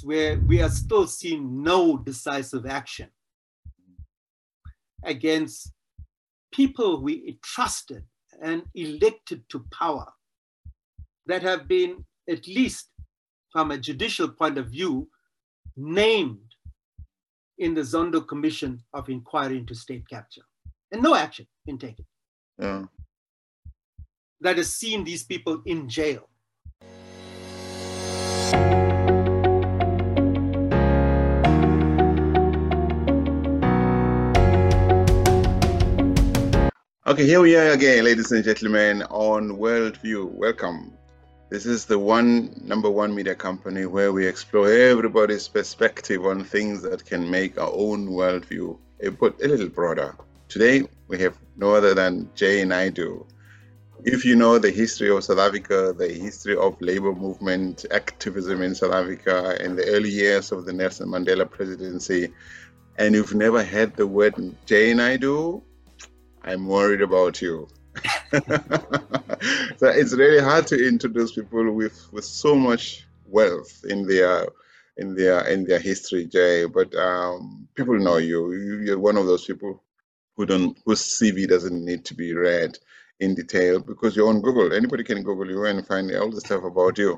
where we are still seeing no decisive action against people we trusted and elected to power that have been, at least from a judicial point of view, named in the Zondo Commission of Inquiry into State Capture. And no action been taken. Yeah. That has seen these people in jail. Okay, here we are again, ladies and gentlemen, on Worldview. Welcome. This is the number one media company where we explore everybody's perspective on things that can make our own worldview a little broader. Today, we have no other than Jay Naidoo. If you know the history of South Africa, the history of labor movement activism in South Africa in the early years of the Nelson Mandela presidency, and you've never heard the word Jay Naidoo, I'm worried about you. So it's really hard to introduce people with so much wealth in their history, Jay. But people know you. You're one of those people whose CV doesn't need to be read in detail because you're on Google. Anybody can Google you and find all the stuff about you.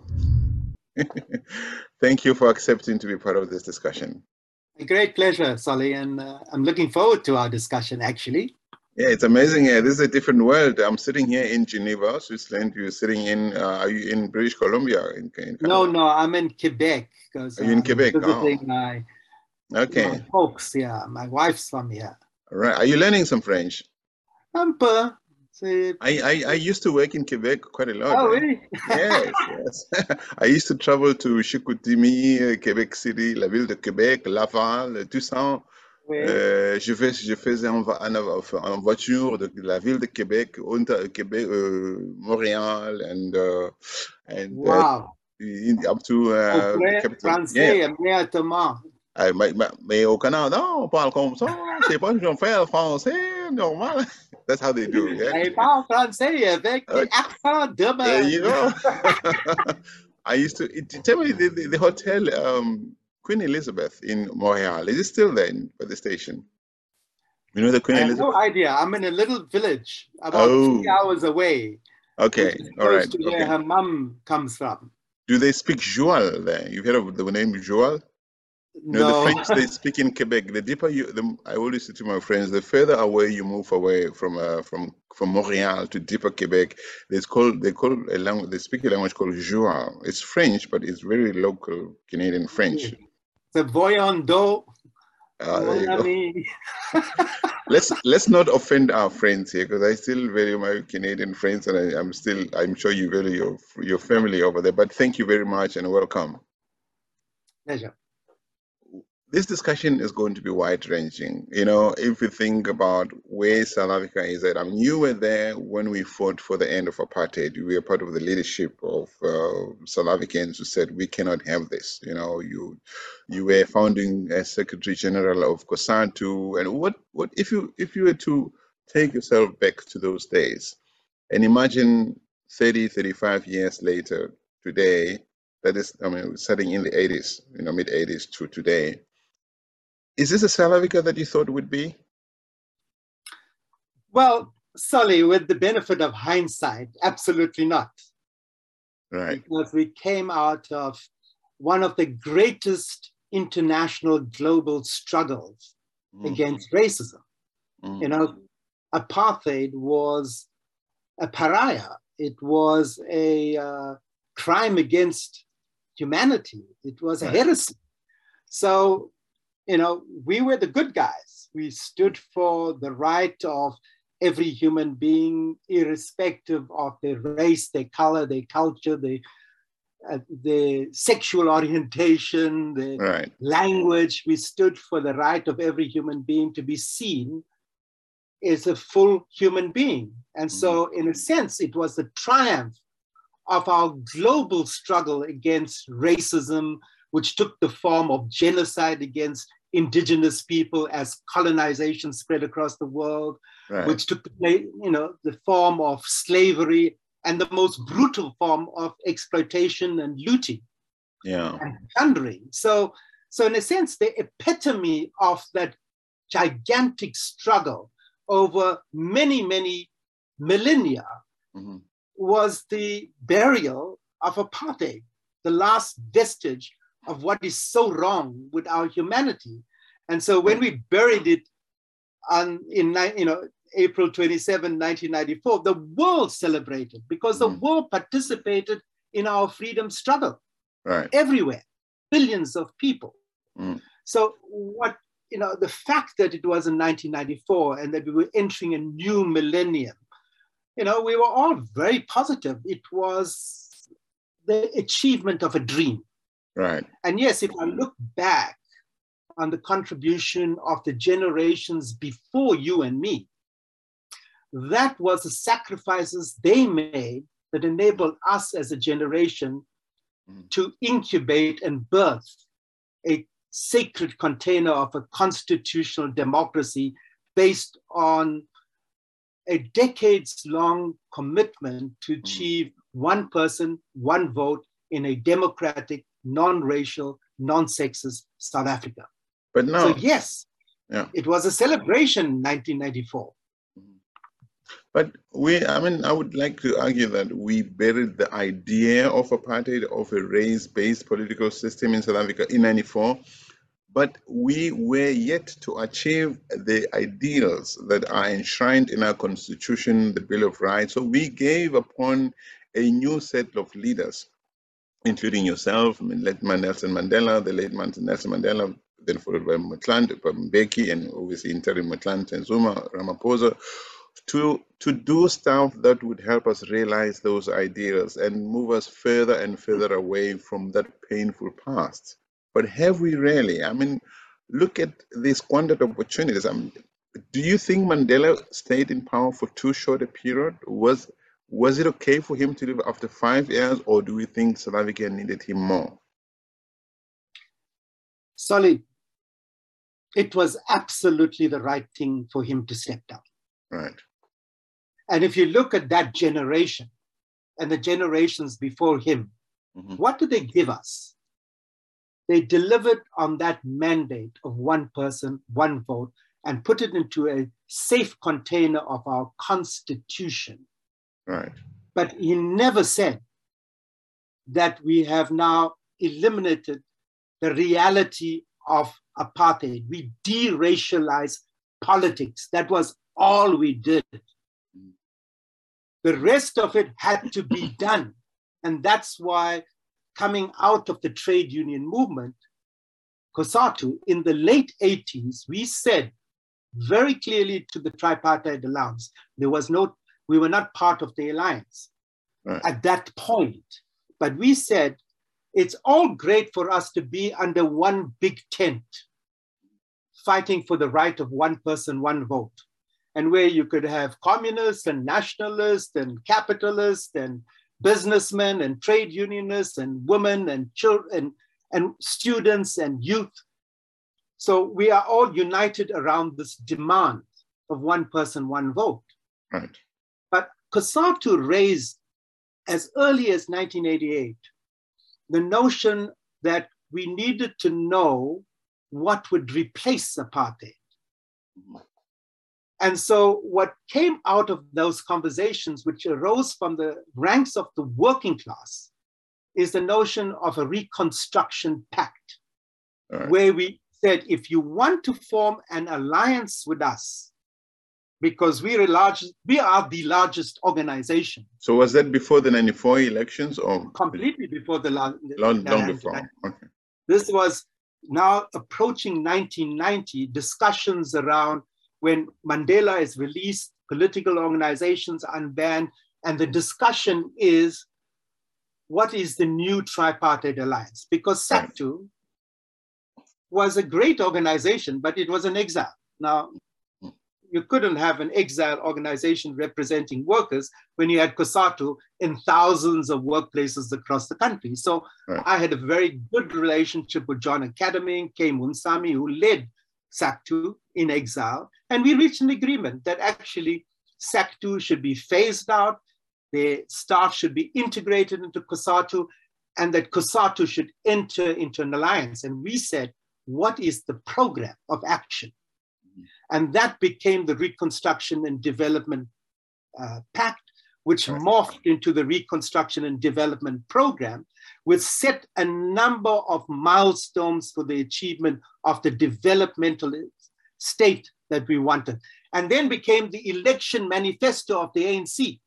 Thank you for accepting to be part of this discussion. A great pleasure, Solly, and I'm looking forward to our discussion, actually. Yeah, it's amazing. Yeah, this is a different world. I'm sitting here in Geneva, Switzerland. You're sitting are you in British Columbia? In No, I'm in Quebec. Are you in Quebec? Visiting my folks. Yeah, my wife's from here. All right. Are you learning some French? Un peu. I used to work in Quebec quite a lot. Oh, really? Yes. I used to travel to Chicoutimi, Quebec City, la ville de Québec, Laval, Toussaint. Oui. Je faisais en voiture de la ville de Québec, Québec, Montréal, and wow. Up to the capital. Français, mais au Canada, on parle comme ça. C'est pas que je fais le français normal. That's how they do. Yeah. Ils parlent français avec des accents de There you go. I used to tell me the hotel. Queen Elizabeth in Montreal. Is it still there by the station? You know the Queen Elizabeth? I have no idea. I'm in a little village about 3 hours away. Okay, all right. To where her mum comes from. Do they speak Joual there? You've heard of the name Joual? No. The French they speak in Quebec. The deeper I always say to my friends, the further away you move away from Montreal to deeper Quebec, they speak a language called Joual. It's French, but it's very local Canadian French. The voyando. Let's not offend our friends here because I still value my Canadian friends and I'm sure you value your family over there. But thank you very much and welcome. Pleasure. This discussion is going to be wide-ranging. You know, if you think about where South Africa is at, I mean, you were there when we fought for the end of apartheid. You were part of the leadership of South Africans who said we cannot have this. You know, you were founding as Secretary General of COSATU. And what if you were to take yourself back to those days and imagine 30, 35 years later, today, that is, I mean, starting in the 80s, you know, mid 80s to today. Is this a South Africa that you thought would be? Well, Solly, with the benefit of hindsight, absolutely not. Right. Because we came out of one of the greatest international global struggles against racism. You know, apartheid was a pariah. It was a crime against humanity. It was a heresy. So, you know, we were the good guys. We stood for the right of every human being, irrespective of their race, their color, their culture, their sexual orientation, their language. We stood for the right of every human being to be seen as a full human being. And so, in a sense, it was the triumph of our global struggle against racism, which took the form of genocide against indigenous people as colonization spread across the world, which took the form of slavery and the most brutal form of exploitation and looting. and plundering. So in a sense, the epitome of that gigantic struggle over many, many millennia was the burial of apartheid, the last vestige of what is so wrong with our humanity. And so when we buried it in April 27, 1994, the world celebrated because the world participated in our freedom struggle everywhere, billions of people. So the fact that it was in 1994 and that we were entering a new millennium, we were all very positive. It was the achievement of a dream. Right. And yes, if I look back on the contribution of the generations before you and me, that was the sacrifices they made that enabled us as a generation to incubate and birth a sacred container of a constitutional democracy based on a decades-long commitment to achieve one person, one vote in a democratic, non-racial, non-sexist South Africa. But now, so yes, it was a celebration in 1994. But I would like to argue that we buried the idea of apartheid, of a race-based political system in South Africa in 94, but we were yet to achieve the ideals that are enshrined in our constitution, the Bill of Rights. So we gave upon a new set of leaders, including yourself, late Nelson Mandela, the late Nelson Mandela, then followed by Mbeki, and obviously interim Motlanthe and Zuma, Ramaphosa, to do stuff that would help us realize those ideals and move us further and further away from that painful past. But have we really? Look at the squandered opportunities. Do you think Mandela stayed in power for too short a period? Was it okay for him to leave after 5 years, or do we think South Africa needed him more? Solly, it was absolutely the right thing for him to step down. Right. And if you look at that generation and the generations before him, what did they give us? They delivered on that mandate of one person, one vote, and put it into a safe container of our constitution. Right. But he never said that we have now eliminated the reality of apartheid. We deracialized politics. That was all we did. The rest of it had to be done. And that's why coming out of the trade union movement, COSATU, in the late 80s, we said very clearly to the Tripartite Alliance, we were not part of the alliance at that point. But we said, it's all great for us to be under one big tent, fighting for the right of one person, one vote. And where you could have communists and nationalists and capitalists and businessmen and trade unionists and women and children and students and youth. So we are all united around this demand of one person, one vote. Right. But COSATU raised as early as 1988 the notion that we needed to know what would replace apartheid. And so what came out of those conversations, which arose from the ranks of the working class, is the notion of a reconstruction pact, where we said, if you want to form an alliance with us, because we are the largest organization. So was that before the 94 elections, or completely before the long before? Okay. This was now approaching 1990, discussions around when Mandela is released, political organizations unbanned, and the discussion is, what is the new tripartite alliance? Because SACTU was a great organization, but it was an exile. Now, you couldn't have an exile organization representing workers when you had COSATU in thousands of workplaces across the country. So I had a very good relationship with John Academy, K. Munsami, who led SACTU in exile. And we reached an agreement that actually SACTU should be phased out, the staff should be integrated into COSATU, and that COSATU should enter into an alliance. And we said, what is the program of action? And that became the Reconstruction and Development Pact, which morphed into the Reconstruction and Development Program, which set a number of milestones for the achievement of the developmental state that we wanted. And then became the election manifesto of the ANC,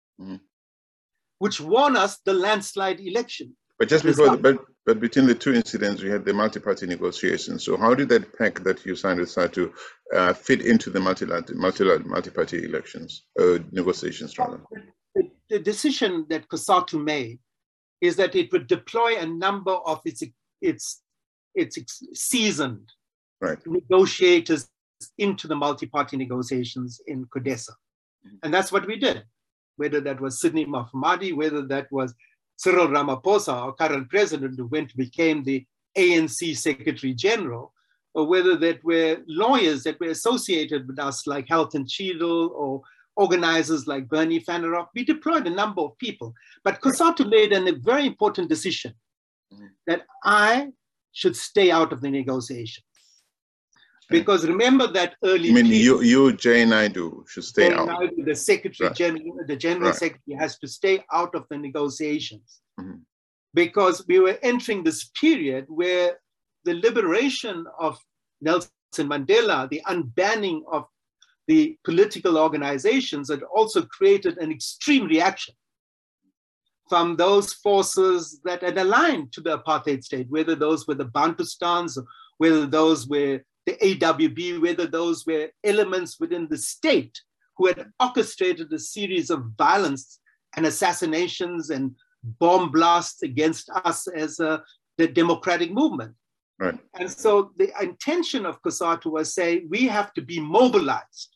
which won us the landslide election. But just before, but between the two incidents, we had the multi-party negotiations. So how did that pact that you signed with SADC fit into the multi-party elections, negotiations rather? The decision that COSATU made is that it would deploy a number of its seasoned negotiators into the multi-party negotiations in CODESA. And that's what we did. Whether that was Sidney Mahamadi, whether that was Cyril Ramaphosa, our current president, who became the ANC Secretary General, or whether that were lawyers that were associated with us like Halton Cheadle or organizers like Bernie Van der Rohe. We deployed a number of people. But COSATU made a very important decision that I should stay out of the negotiations. Because remember that early... I mean, you, Jay Naidu, should stay out. Naidu, the Secretary General, the General Secretary has to stay out of the negotiations. Because we were entering this period where the liberation of Nelson Mandela, the unbanning of the political organizations, had also created an extreme reaction from those forces that had aligned to the apartheid state, whether those were the Bantustans, whether those were the AWB, whether those were elements within the state who had orchestrated a series of violence and assassinations and bomb blasts against us as the democratic movement. Right. And so the intention of COSATU was say, we have to be mobilized.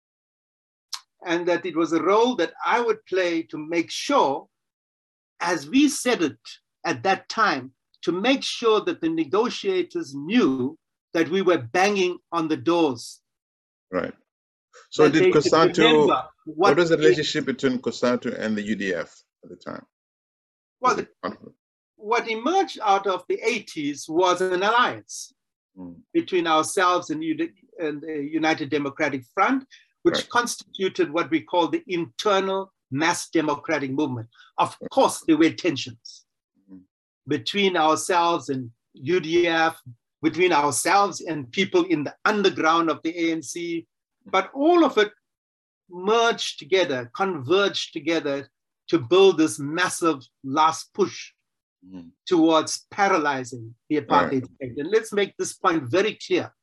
And that it was a role that I would play to make sure, as we said it at that time, to make sure that the negotiators knew that we were banging on the doors. Right. So did COSATU, what was the relationship between COSATU and the UDF at the time? Well, what emerged out of the 80s was an alliance between ourselves and the United Democratic Front, which constituted what we call the internal mass democratic movement. Of course, there were tensions between ourselves and UDF, between ourselves and people in the underground of the ANC, but all of it merged together, converged together to build this massive last push towards paralyzing the apartheid state. And let's make this point very clear,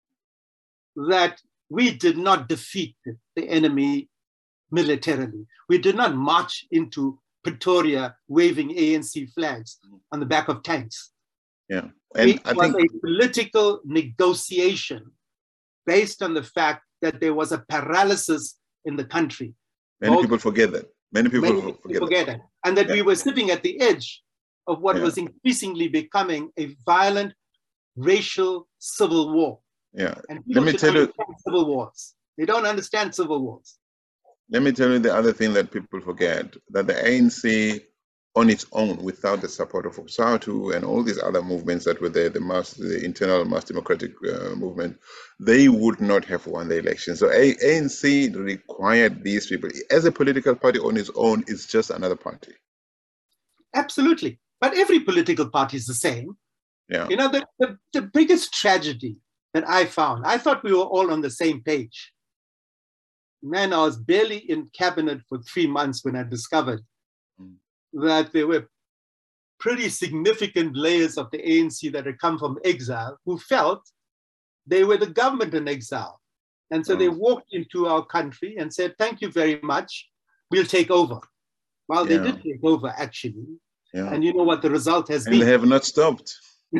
that we did not defeat the enemy militarily. We did not march into Pretoria waving ANC flags on the back of tanks. Yeah. And it was a political negotiation based on the fact that there was a paralysis in the country. Many people forget that. Many people forget that. And that we were sitting at the edge of what was increasingly becoming a violent racial civil war. Yeah. And people Let me tell you, civil wars. They don't understand civil wars. Let me tell you the other thing that people forget, that the ANC on its own, without the support of COSATU and all these other movements that were there, the internal mass democratic movement, they would not have won the election. So ANC required these people. As a political party on its own, it's just another party. Absolutely. But every political party is the same. Yeah. You know, the biggest tragedy that I found, I thought we were all on the same page. Man, I was barely in cabinet for 3 months when I discovered that there were pretty significant layers of the ANC that had come from exile who felt they were the government in exile. And so they walked into our country and said, thank you very much, we'll take over. Well, they did take over, actually. Yeah. And you know what the result has been. And they have not stopped.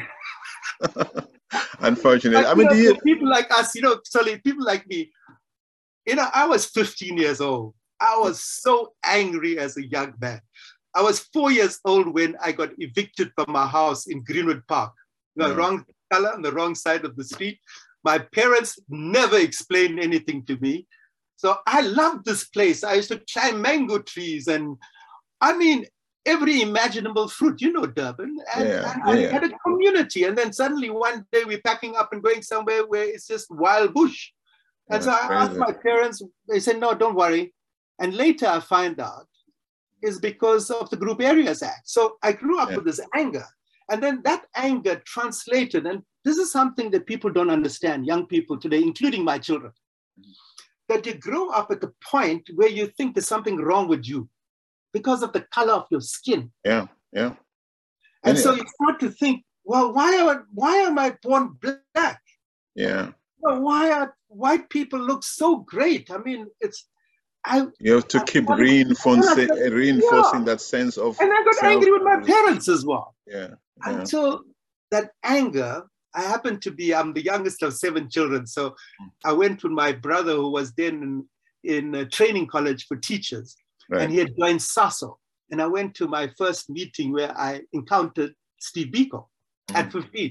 Unfortunately. But, I mean, people like us, Sully, people like me, I was 15 years old. I was so angry as a young man. I was 4 years old when I got evicted from my house in Greenwood Park. The wrong color on the wrong side of the street. My parents never explained anything to me. So I loved this place. I used to climb mango trees. And I mean, every imaginable fruit, you know, Durban, and Yeah, I yeah. had a community. And then suddenly one day we're packing up and going somewhere where it's just wild bush. And so That's I asked crazy. my parents, they said, no, don't worry. And later I find out is because of the Group Areas Act. So I grew up with this anger. And then that anger translated, and this is something that people don't understand, young people today, including my children, that you grow up at the point where you think there's something wrong with you because of the color of your skin. Yeah, yeah. And so you start to think, well, why am I born black? Yeah. Well, why are white people look so great? I mean, you have to keep reinforcing that sense of. And I got angry with my parents as well. Yeah. Until that anger, I'm the youngest of 7 children. So I went with my brother, who was then in a training college for teachers, and he had joined SASO. And I went to my first meeting where I encountered Steve Biko at 15.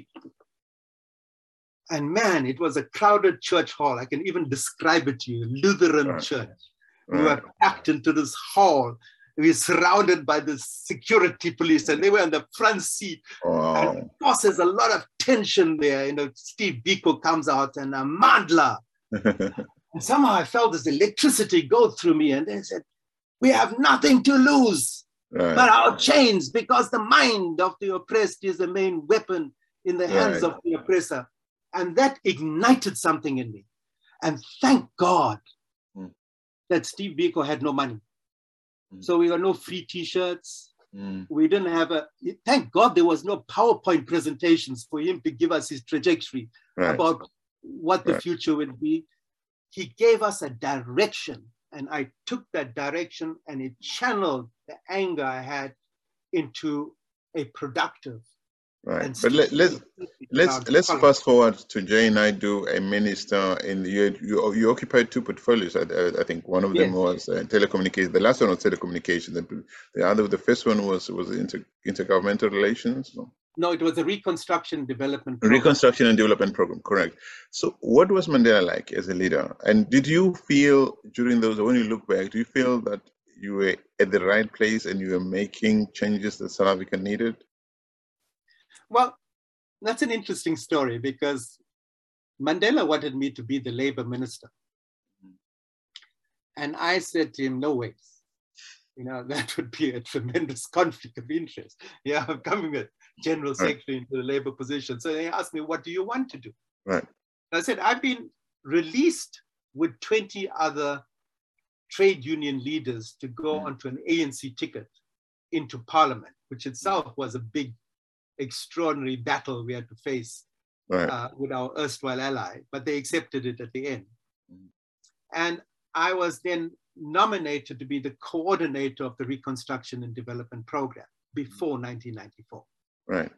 And man, it was a crowded church hall. I can even describe it to you, Lutheran church. We were packed into this hall. We were surrounded by the security police, and they were in the front seat. Wow. And of course, there's a lot of tension there. You know, Steve Biko comes out and Mandla. And somehow I felt this electricity go through me, and they said, we have nothing to lose but our chains, because the mind of the oppressed is the main weapon in the hands of the oppressor. And that ignited something in me. And thank God that Steve Biko had no money. So we got no free t-shirts. We didn't have thank God there was no PowerPoint presentations for him to give us his trajectory about what the future would be. He gave us a direction, and I took that direction, and it channeled the anger I had into a productive. Right, but let's fast forward to Jay Naidoo, a minister. You occupied 2 portfolios. I think one of them was telecommunications. The last one was telecommunications. The first one was intergovernmental relations. No, it was the Reconstruction and Development Program. Reconstruction and Development Program, correct. So, what was Mandela like as a leader? And did you feel during those, when you look back, do you feel that you were at the right place and you were making changes that South Africa needed? Well, that's an interesting story, because Mandela wanted me to be the labor minister. And I said to him, no ways. You know, that would be a tremendous conflict of interest. Yeah, I'm coming as general secretary into the labor position. So they asked me, what do you want to do? Right. I said, I've been released with 20 other trade union leaders to go onto an ANC ticket into parliament, which itself was a big, extraordinary battle we had to face with our erstwhile ally, but they accepted it at the end. And I was then nominated to be the coordinator of the Reconstruction and Development Program before 1994. Right.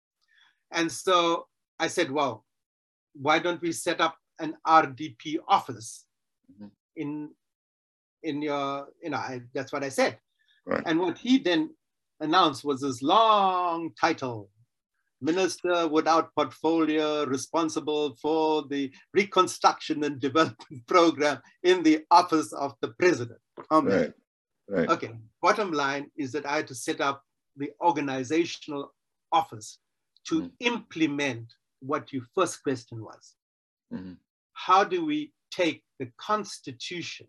And so I said, well, why don't we set up an RDP office in your, that's what I said. Right. And what he then announced was this long title: Minister without portfolio, responsible for the Reconstruction and Development Program in the office of the President. Right. Okay, bottom line is that I had to set up the organizational office to implement what your first question was. How do we take the Constitution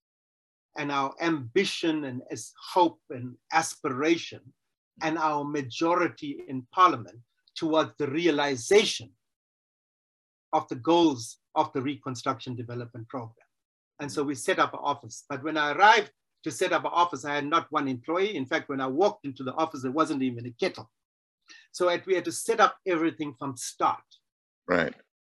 and our ambition and hope and aspiration and our majority in Parliament towards the realization of the goals of the Reconstruction Development Program? And so we set up an office. But when I arrived to set up an office, I had not one employee. In fact, when I walked into the office, there wasn't even a kettle. So we had to set up everything from start. Right.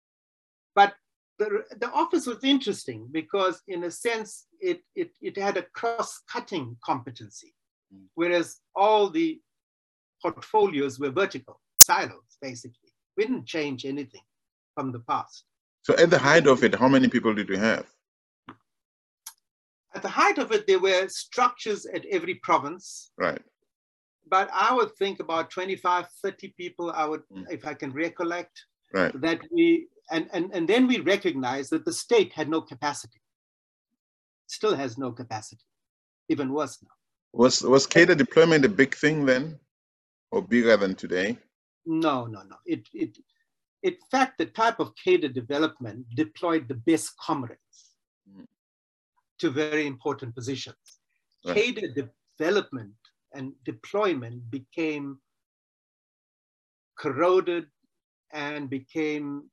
But the office was interesting because, in a sense, it had a cross-cutting competency, whereas all the portfolios were vertical, silos, basically. We didn't change anything from the past. So at the height of it, how many people did you have? At the height of it, there were structures at every province. Right. But I would think about 25, 30 people, I would, if I can recollect, that we, and then we recognized that the state had no capacity. Still has no capacity, even worse now. Was cadre deployment a big thing then, or bigger than today? No. In fact, the type of cadre development deployed the best comrades to very important positions. Right. Cadre development and deployment became corroded and became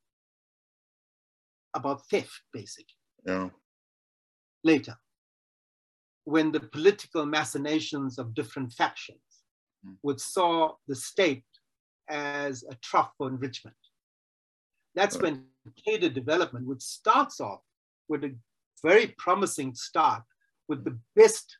about theft, basically. Yeah. Later, when the political machinations of different factions would saw the state as a trough for enrichment. That's when cadre development, which starts off with a very promising start with the best,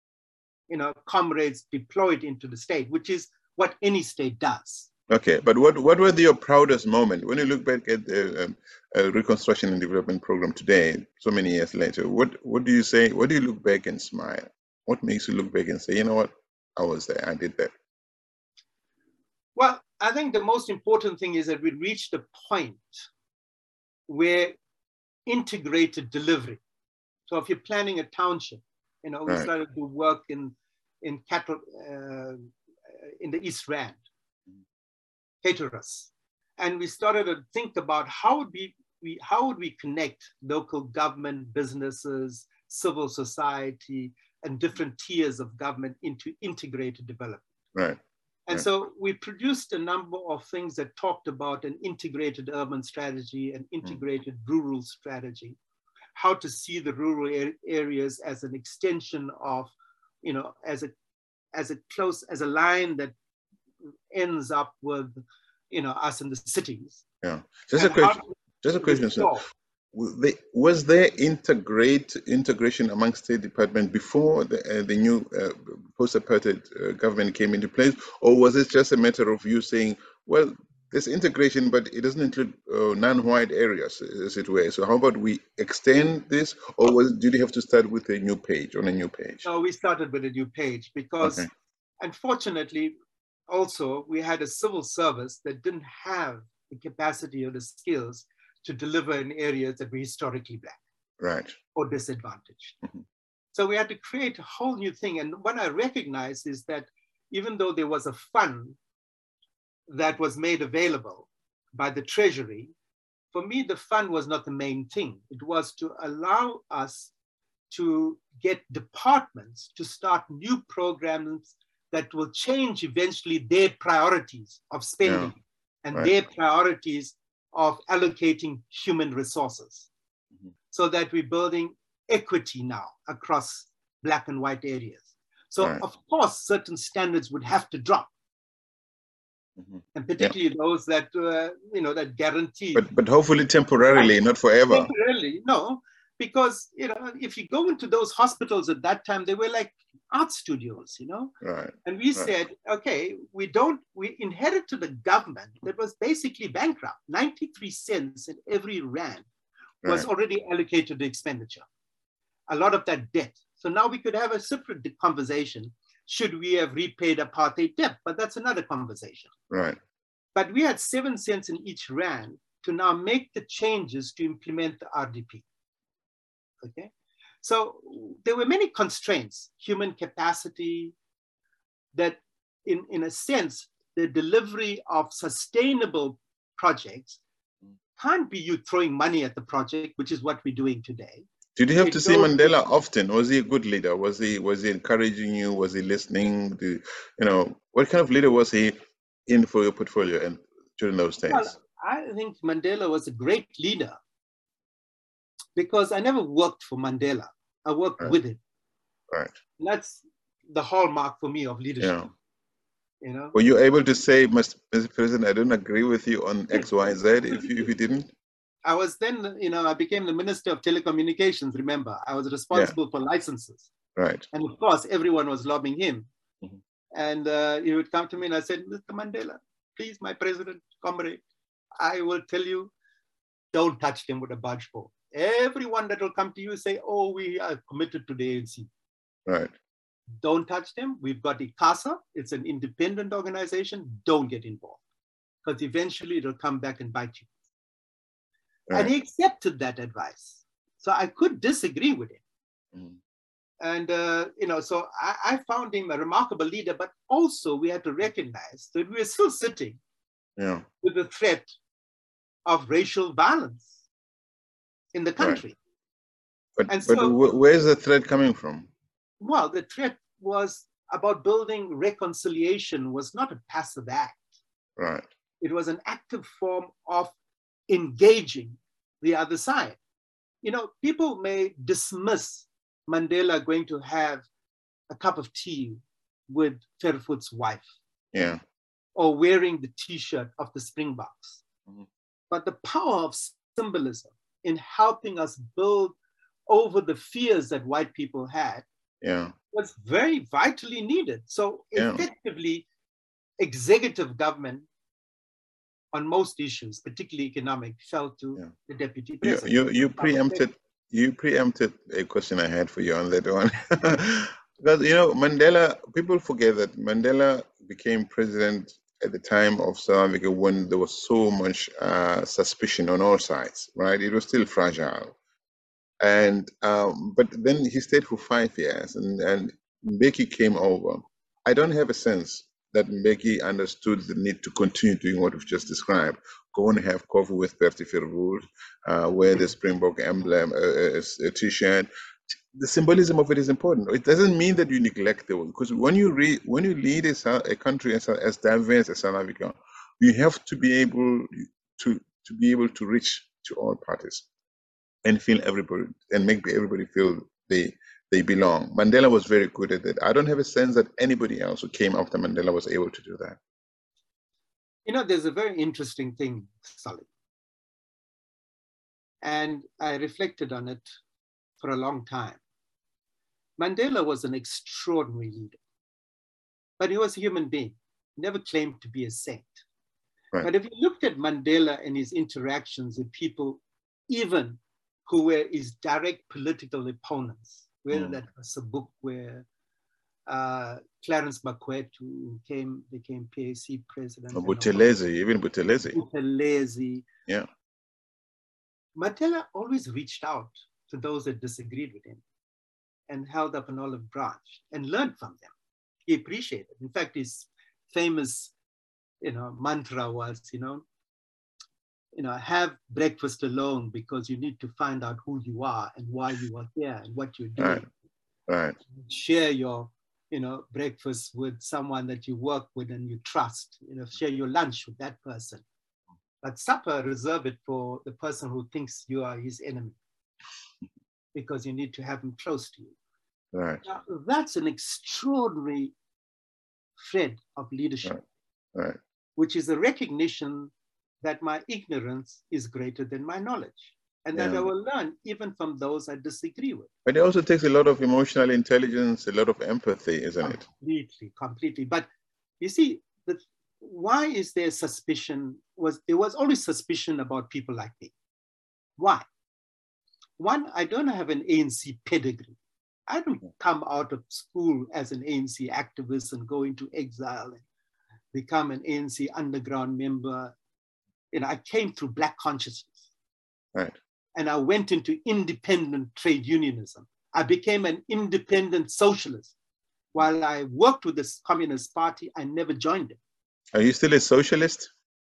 comrades deployed into the state, which is what any state does. Okay, but what were your proudest moment when you look back at the Reconstruction and Development Program today, so many years later? What do you say? What do you look back and smile? What makes you look back and say, you know what, I was there, I did that? Well, I think the most important thing is that we reached a point where integrated delivery. So if you're planning a township, we started to work in cattle in the East Rand, Hatteras, and we started to think about how would we connect local government, businesses, civil society, and different tiers of government into integrated development. Right. And so we produced a number of things that talked about an integrated urban strategy, an integrated rural strategy, how to see the rural areas as an extension of, as a line that ends up with, us in the cities. Yeah. Just a question, sir. Was there integration amongst State Department before the new post-apartheid government came into place, or was it just a matter of you saying, well, there's integration, but it doesn't include non-white areas, as it were? So how about we extend this, or did you have to start with a new page, on a new page? No, we started with a new page because, unfortunately, also we had a civil service that didn't have the capacity or the skills to deliver in areas that were historically Black, right, or disadvantaged. So we had to create a whole new thing. And what I recognized is that even though there was a fund that was made available by the Treasury, for me, the fund was not the main thing. It was to allow us to get departments to start new programs that will change eventually their priorities of spending and their priorities of allocating human resources, so that we're building equity now across Black and white areas. So of course, certain standards would have to drop, and particularly those that, that guarantee. But hopefully temporarily, not forever. Temporarily, no, because, if you go into those hospitals at that time, they were like art studios, Right. And we said, okay, we inherited a government that was basically bankrupt. 93 cents in every rand was already allocated to expenditure. A lot of that debt. So now we could have a separate conversation. Should we have repaid apartheid debt? But that's another conversation. Right. But we had 7 cents in each rand to now make the changes to implement the RDP. Okay. So there were many constraints, human capacity, that in a sense, the delivery of sustainable projects can't be you throwing money at the project, which is what we're doing today. Did you have to see Mandela often? Was he a good leader? Was he encouraging you? Was he listening? What kind of leader was he in for your portfolio and during those days? Well, I think Mandela was a great leader, because I never worked for Mandela. I worked with him. Right. And that's the hallmark for me of leadership. Yeah. Were you able to say, Mr. President, I don't agree with you on X, Y, Z if you didn't? I was then, I became the Minister of Telecommunications, remember. I was responsible for licenses. Right. And of course, everyone was lobbying him. And he would come to me and I said, Mr. Mandela, please, my president, comrade, I will tell you, don't touch them with a barge pole. Everyone that will come to you say, oh, we are committed to the ANC. Right. Don't touch them. We've got ICASA. It's an independent organization. Don't get involved, because eventually it'll come back and bite you. Right. And he accepted that advice. So I could disagree with him. And, so I found him a remarkable leader, but also we had to recognize that we were still sitting with the threat of racial violence in the country. Right. But where's the threat coming from? Well, the threat was about building reconciliation, was not a passive act. Right. It was an active form of engaging the other side. People may dismiss Mandela going to have a cup of tea with Fairfoot's wife. Yeah. Or wearing the T-shirt of the Springboks. Mm-hmm. But the power of symbolism in helping us build over the fears that white people had was very vitally needed. So effectively, executive government on most issues, particularly economic, fell to the deputy president. You preempted a question I had for you on that one. Because, Mandela, people forget that Mandela became president at the time of South Africa when there was so much suspicion on all sides, right? It was still fragile. And but then he stayed for 5 years, and Mbeki came over. I don't have a sense that Mbeki understood the need to continue doing what we've just described. Go and have coffee with Bertie Verwoerd, wear the Springbok emblem, a T-shirt. The symbolism of it is important. It doesn't mean that you neglect the world, because when you lead a country as diverse as South Africa, you have to be able to reach to all parties and feel everybody and make everybody feel they belong. Mandela was very good at it. I don't have a sense that anybody else who came after Mandela was able to do that. There's a very interesting thing, Sully. And I reflected on it for a long time. Mandela was an extraordinary leader, but he was a human being, never claimed to be a saint. Right. But if you looked at Mandela and his interactions with people, even who were his direct political opponents, whether that was a book where Clarence Bakwetu became PAC president. Even Buthelezi. Buthelezi. Yeah. Mandela always reached out to those that disagreed with him and held up an olive branch and learned from them. He appreciated it. In fact, his famous, mantra was, have breakfast alone because you need to find out who you are and why you are here and what you're doing. Right. Share your, breakfast with someone that you work with and you trust. Share your lunch with that person. But supper, reserve it for the person who thinks you are his enemy, because you need to have him close to you. Right. Now, that's an extraordinary thread of leadership, right. Which is a recognition that my ignorance is greater than my knowledge, and that I will learn even from those I disagree with. But it also takes a lot of emotional intelligence, a lot of empathy, isn't it? Completely. But you see, why is there suspicion? There was always suspicion about people like me. Why? One, I don't have an ANC pedigree. I don't come out of school as an ANC activist and go into exile and become an ANC underground member. I came through Black consciousness. Right. And I went into independent trade unionism. I became an independent socialist. While I worked with the Communist Party, I never joined it. Are you still a socialist?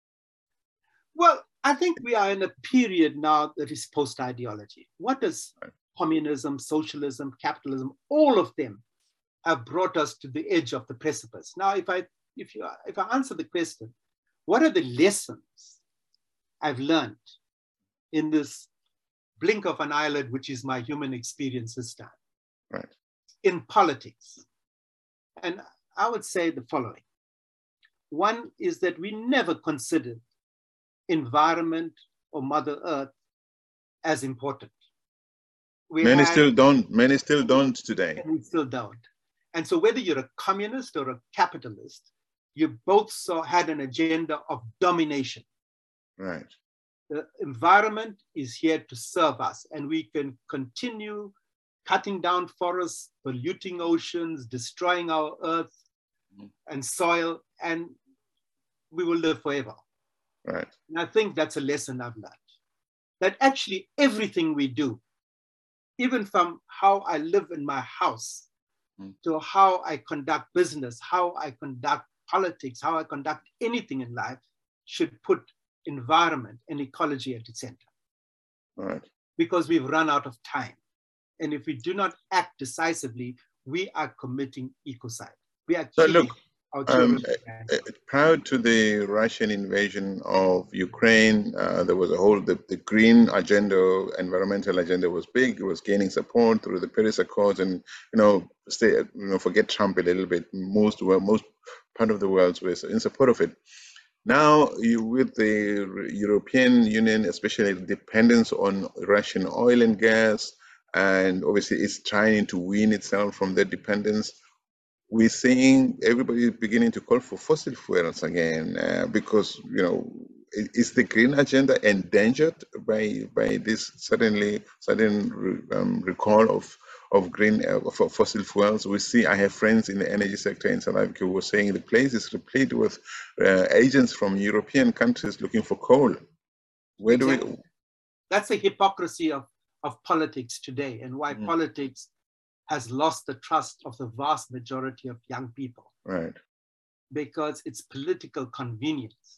Well, I think we are in a period now that is post-ideology. What does communism, socialism, capitalism, all of them have brought us to the edge of the precipice. Now, if I answer the question, what are the lessons I've learned in this blink of an eyelid, which is my human experience this time, right, in politics? And I would say the following. One is that we never considered environment or Mother Earth as important. Many still don't today. We still don't. And so whether you're a communist or a capitalist, you both had an agenda of domination. Right. The environment is here to serve us, and we can continue cutting down forests, polluting oceans, destroying our earth and soil, and we will live forever. Right. And I think that's a lesson I've learned. That actually everything we do even from how I live in my house to how I conduct business, how I conduct politics, how I conduct anything in life, should put environment and ecology at its center. Right. Because we've run out of time. And if we do not act decisively, we are committing ecocide. We are killing our children. Prior to the Russian invasion of Ukraine, there was a whole, the green agenda, environmental agenda was big. It was gaining support through the Paris Accords, and forget Trump a little bit. Most part of the world was in support of it. Now, with the European Union, especially dependence on Russian oil and gas, and obviously it's trying to wean itself from that dependence, we're seeing everybody beginning to call for fossil fuels again, because, is the green agenda endangered by this sudden recall of green fossil fuels? We see, I have friends in the energy sector in South Africa who were saying the place is replete with agents from European countries looking for coal. Where do we? That's the hypocrisy of politics today, and why politics has lost the trust of the vast majority of young people. Right. Because it's political convenience,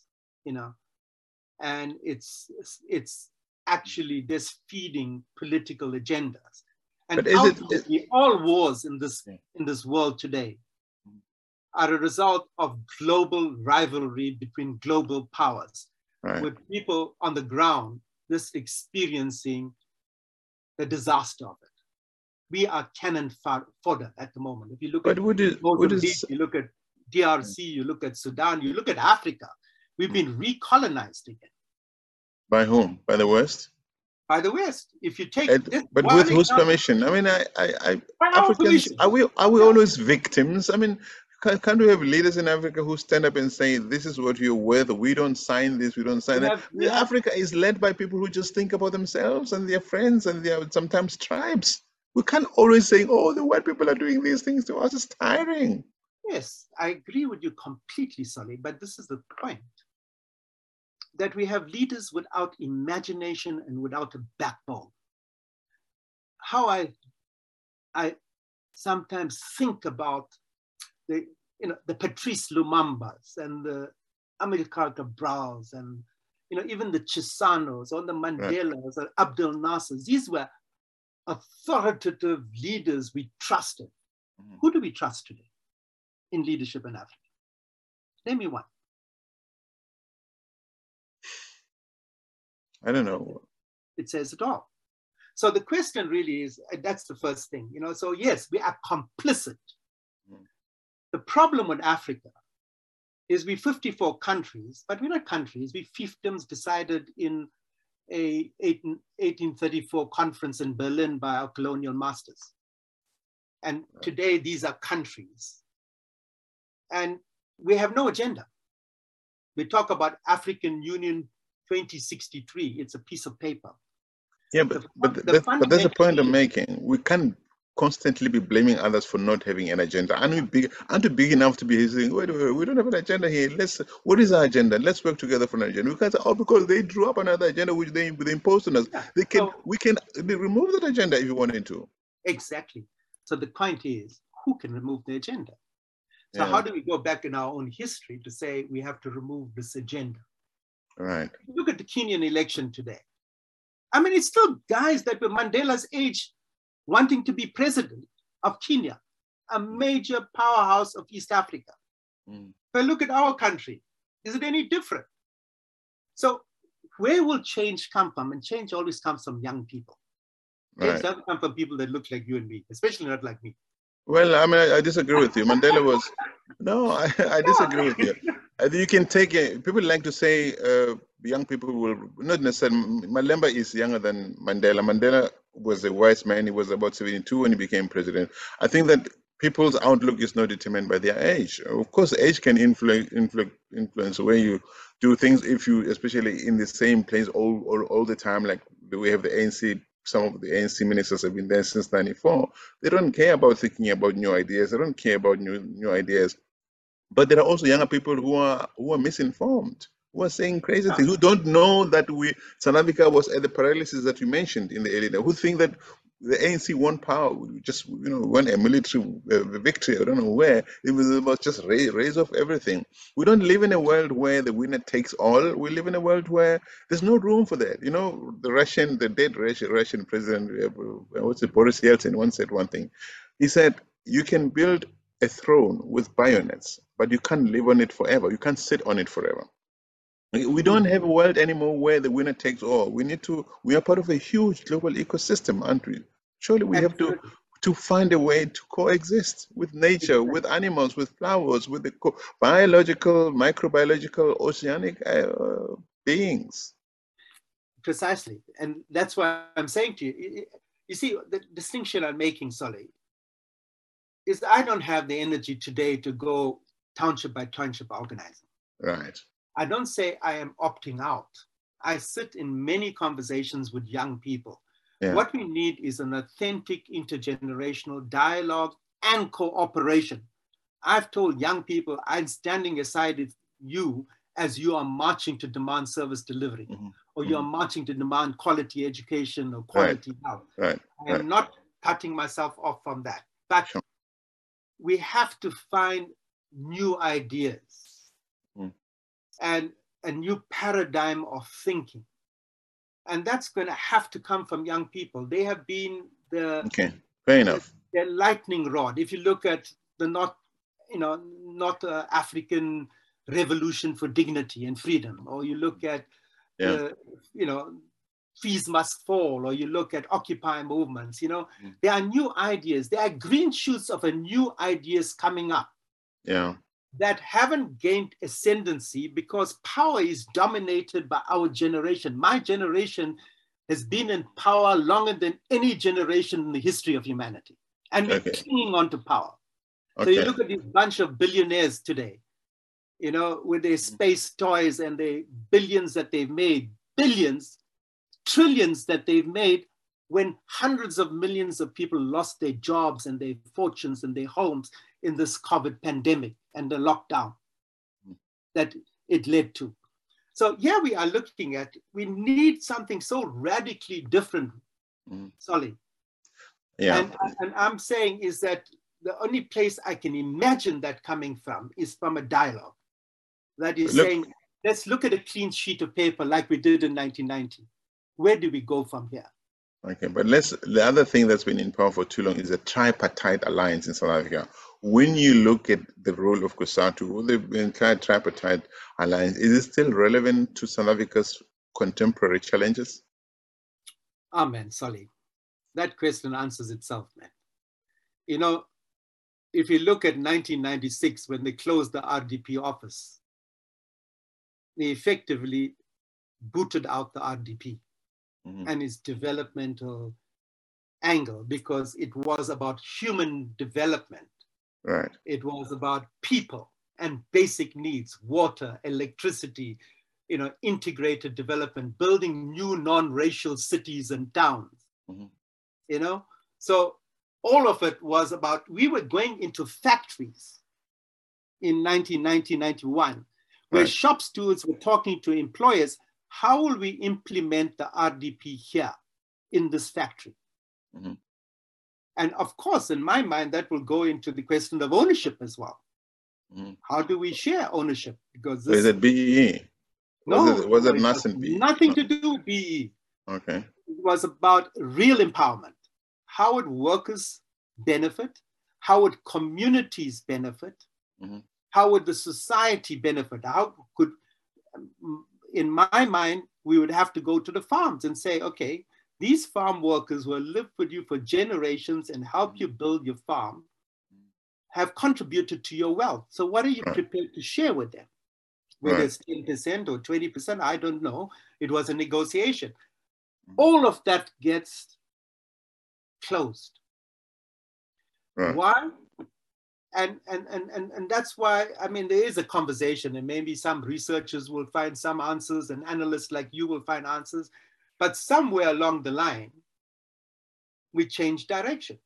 and it's actually just feeding political agendas. And but ultimately, all wars in this world today are a result of global rivalry between global powers, right, with people on the ground just experiencing the disaster of it. We are cannon fodder at the moment. If you look at you look at DRC, you look at Sudan, you look at Africa, we've been recolonized again. By whom? By the West? By the West. If you take but with whose permission? I mean, Africans, are we always victims? I mean, can't we have leaders in Africa who stand up and say, this is what you're worth, we don't sign this, we don't sign that? Africa is led by people who just think about themselves and their friends and their sometimes tribes. We can't always say, oh, the white people are doing these things to us. It's tiring. Yes, I agree with you completely, Solly, but this is the point. That we have leaders without imagination and without a backbone. How I sometimes think about the Patrice Lumumba's and the Amilcar Cabral's and even the Chisanos or the Mandelas or Abdel Nasser. These were authoritative leaders we trusted. Who do we trust today in leadership in Africa? Name me one. I don't know. It says it all. So the question really is, that's the first thing, so yes, we are complicit. The problem with Africa is we 54 countries, but we're not countries, we fiefdoms decided in a 1834 conference in Berlin by our colonial masters. And today these are countries. And we have no agenda. We talk about African Union 2063, it's a piece of paper. Yeah, but that's a point I'm making. We can't constantly be blaming others for not having an agenda. Aren't we big enough to be saying, wait, we don't have an agenda here. What is our agenda? Let's work together for an agenda. We can't say, because they drew up another agenda which they imposed on us. Yeah. We can remove that agenda if you wanted to. Exactly. So the point is, who can remove the agenda? So how do we go back in our own history to say we have to remove this agenda? Right. Look at the Kenyan election today. I mean, it's still guys that were Mandela's age wanting to be president of Kenya, a major powerhouse of East Africa. But look at our country. Is it any different? So where will change come from? And change always comes from young people. Change doesn't come from people that look like you and me, especially not like me. Well, I mean, I disagree with you. Mandela was, I disagree with you. You can take people like to say young people will not necessarily. Malemba is younger than Mandela. Mandela was a wise man. He was about 72 when he became president. I think that people's outlook is not determined by their age. Of course, age can influence the way you do things. If you, especially in the same place all the time, like the way of the ANC. Some of the ANC ministers have been there since '94. They don't care about thinking about new ideas. They don't care about new ideas. But there are also younger people who are misinformed, who are saying crazy things, who don't know that South Africa was at the paralysis that you mentioned in the early days, who think that the ANC won power. We just, won a military victory. I don't know where. It was about just raise off everything. We don't live in a world where the winner takes all. We live in a world where there's no room for that. The dead Russian president, Boris Yeltsin once said one thing. He said, you can build a throne with bayonets, but you can't live on it forever. You can't sit on it forever. We don't have a world anymore where the winner takes all. We are part of a huge global ecosystem, aren't we? Surely we have to find a way to coexist with nature, with animals, with flowers, with the biological, microbiological, oceanic beings. Precisely. And that's why I'm saying to you, you see, the distinction I'm making, Solly, is I don't have the energy today to go township by township organizing. Right. I don't say I am opting out. I sit in many conversations with young people. Yeah. What we need is an authentic intergenerational dialogue and cooperation. I've told young people, I'm standing aside with you as you are marching to demand service delivery, or you are marching to demand quality education or quality health. Right. I am not cutting myself off from that. But we have to find new ideas and a new paradigm of thinking. And that's going to have to come from young people. They have been the lightning rod. If you look at the North African revolution for dignity and freedom, or you look at fees must fall, or you look at Occupy movements, there are new ideas. There are green shoots of a new ideas coming up. Yeah. That haven't gained ascendancy because power is dominated by our generation. My generation has been in power longer than any generation in the history of humanity. And we're clinging on to power. So you look at this bunch of billionaires today, with their space toys and the billions that they've made, billions, trillions that they've made, when hundreds of millions of people lost their jobs and their fortunes and their homes in this COVID pandemic and the lockdown that it led to. So yeah, we are looking at, we need something so radically different, Solly. Yeah. And I'm saying is that the only place I can imagine that coming from is from a dialogue. That is saying, let's look at a clean sheet of paper like we did in 1990. Where do we go from here? Okay, but the other thing that's been in power for too long is a tripartite alliance in South Africa. When you look at the role of COSATU, the entire tripartite alliance, is it still relevant to South Africa's contemporary challenges? Amen, Solly. That question answers itself, man. If you look at 1996, when they closed the RDP office, they effectively booted out the RDP and its developmental angle, because it was about human development. Right. It was about people and basic needs, water, electricity, integrated development, building new non-racial cities and towns. So all of it was about, we were going into factories in 1990-91, where shop stewards were talking to employers, how will we implement the RDP here in this factory? And of course, in my mind, that will go into the question of ownership as well. How do we share ownership? Because this, is it BEE? Was it nascent BEE? Nothing to do with BEE. Okay. It was about real empowerment. How would workers benefit? How would communities benefit? How would the society benefit? How could, in my mind, we would have to go to the farms and say, okay, these farm workers will live with you for generations and help you build your farm, have contributed to your wealth. So what are you prepared to share with them? Whether it's 10% or 20%, I don't know. It was a negotiation. All of that gets closed. Why? And that's why, I mean, there is a conversation, and maybe some researchers will find some answers and analysts like you will find answers, but somewhere along the line, we change direction.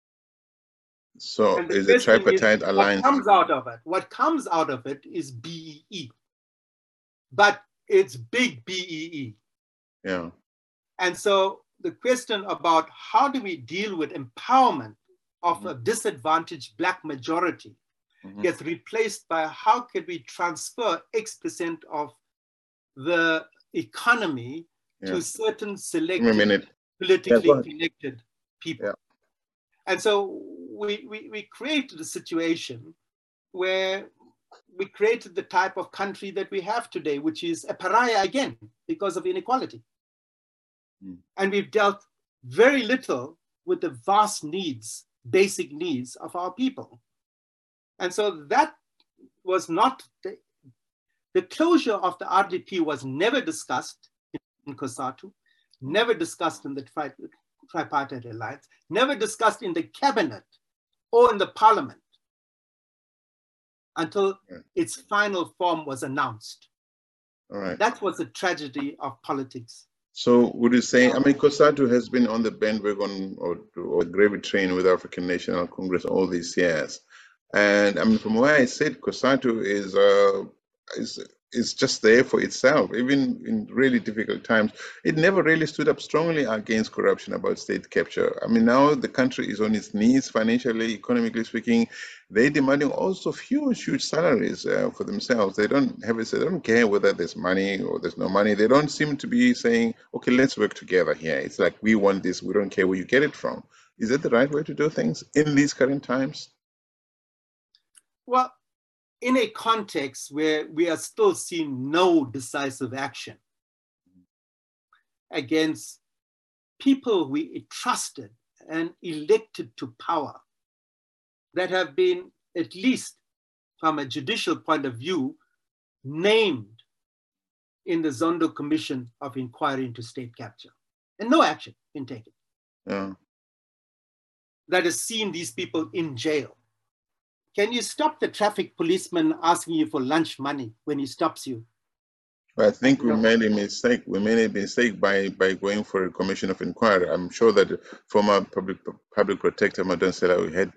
So is a tripartite alliance. What comes out of it is BEE, but it's big BEE. Yeah. And so the question about how do we deal with empowerment of a disadvantaged Black majority gets replaced by how can we transfer X% of the economy to certain selected, politically connected people. And so we created a situation where we created the type of country that we have today, which is a pariah again because of inequality. And we've dealt very little with the vast needs, basic needs of our people. And so that was not, the closure of the RDP was never discussed in COSATU, never discussed in the Tripartite Alliance, never discussed in the cabinet or in the parliament until its final form was announced. All right. That was the tragedy of politics. So would you say, I mean, COSATU has been on the bandwagon or gravy train with African National Congress all these years. And I mean, from where I sit, COSATU is just there for itself. Even in really difficult times, it never really stood up strongly against corruption, about state capture. I mean, now the country is on its knees financially, economically speaking. They're demanding also huge salaries for themselves. They don't have it. They don't care whether there's money or there's no money. They don't seem to be saying, okay, let's work together here. It's like, we want this. We don't care where you get it from. Is that the right way to do things in these current times? Well, in a context where we are still seeing no decisive action against people we trusted and elected to power that have been, at least from a judicial point of view, named in the Zondo Commission of Inquiry into State Capture, and no action been taken. That has seen these people in jail. Can you stop the traffic policeman asking you for lunch money when he stops you? I think we made a mistake. We made a mistake by going for a commission of inquiry. I'm sure that former public protector Madam Sela had,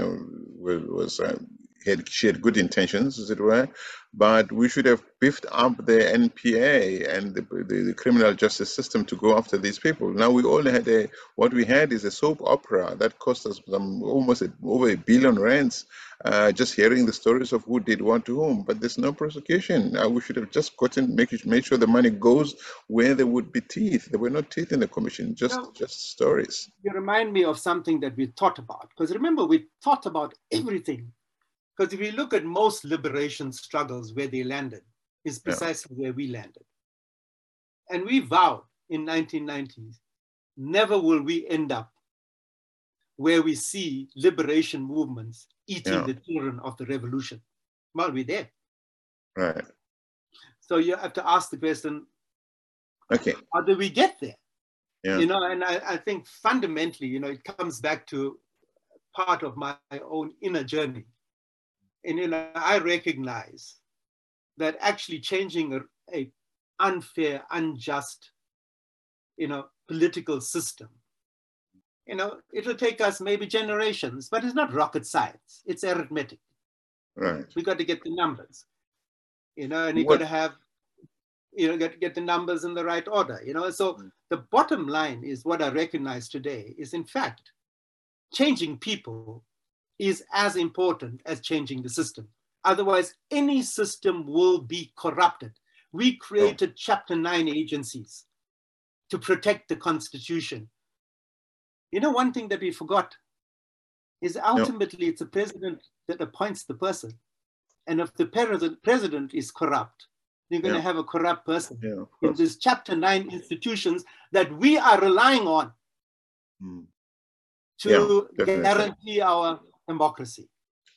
she had good intentions, as it were, but we should have beefed up the NPA and the criminal justice system to go after these people. Now we all had what we had is a soap opera that cost us almost over R1 billion, just hearing the stories of who did what to whom, but there's no prosecution. We should have just made sure the money goes where there would be teeth. There were no teeth in the commission, just stories. You remind me of something that we thought about, because remember, we thought about everything. Because if you look at most liberation struggles, where they landed is precisely where we landed. And we vowed in 1990s, never will we end up where we see liberation movements eating the children of the revolution. Well, we're there. Right. So you have to ask the question, how do we get there? Yeah. And I think fundamentally, it comes back to part of my own inner journey. And I recognize that actually changing a unfair, unjust, political system, it'll take us maybe generations, but it's not rocket science. It's arithmetic. Right. We got to get the numbers, and you got to have, get the numbers in the right order, So the bottom line is what I recognize today is, in fact, changing people is as important as changing the system. Otherwise, any system will be corrupted. We created Chapter 9 agencies to protect the Constitution. One thing that we forgot is ultimately it's the president that appoints the person. And if the president is corrupt, you're going to have a corrupt person in these Chapter 9 institutions that we are relying on to guarantee our democracy.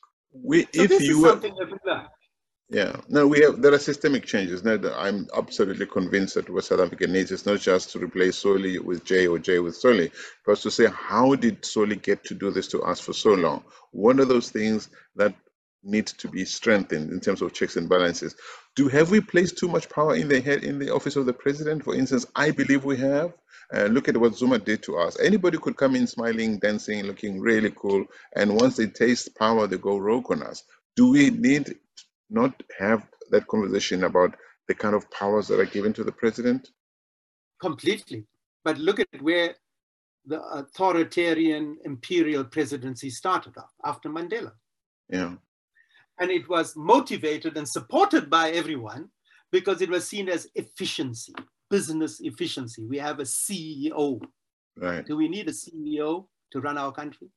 There are systemic changes. Now, I'm absolutely convinced that what South Africa needs is not just to replace Solly with Jay or Jay with Solly, but to say, how did Solly get to do this to us for so long? What are those things that need to be strengthened in terms of checks and balances? Have we placed too much power in the office of the president? For instance, I believe we have. Look at what Zuma did to us. Anybody could come in smiling, dancing, looking really cool, and once they taste power, they go rogue on us. Do we need not have that conversation about the kind of powers that are given to the president? Completely. But look at where the authoritarian imperial presidency started off after Mandela. Yeah. And it was motivated and supported by everyone because it was seen as efficiency, business efficiency. We have a CEO. Right. Do we need a CEO to run our country?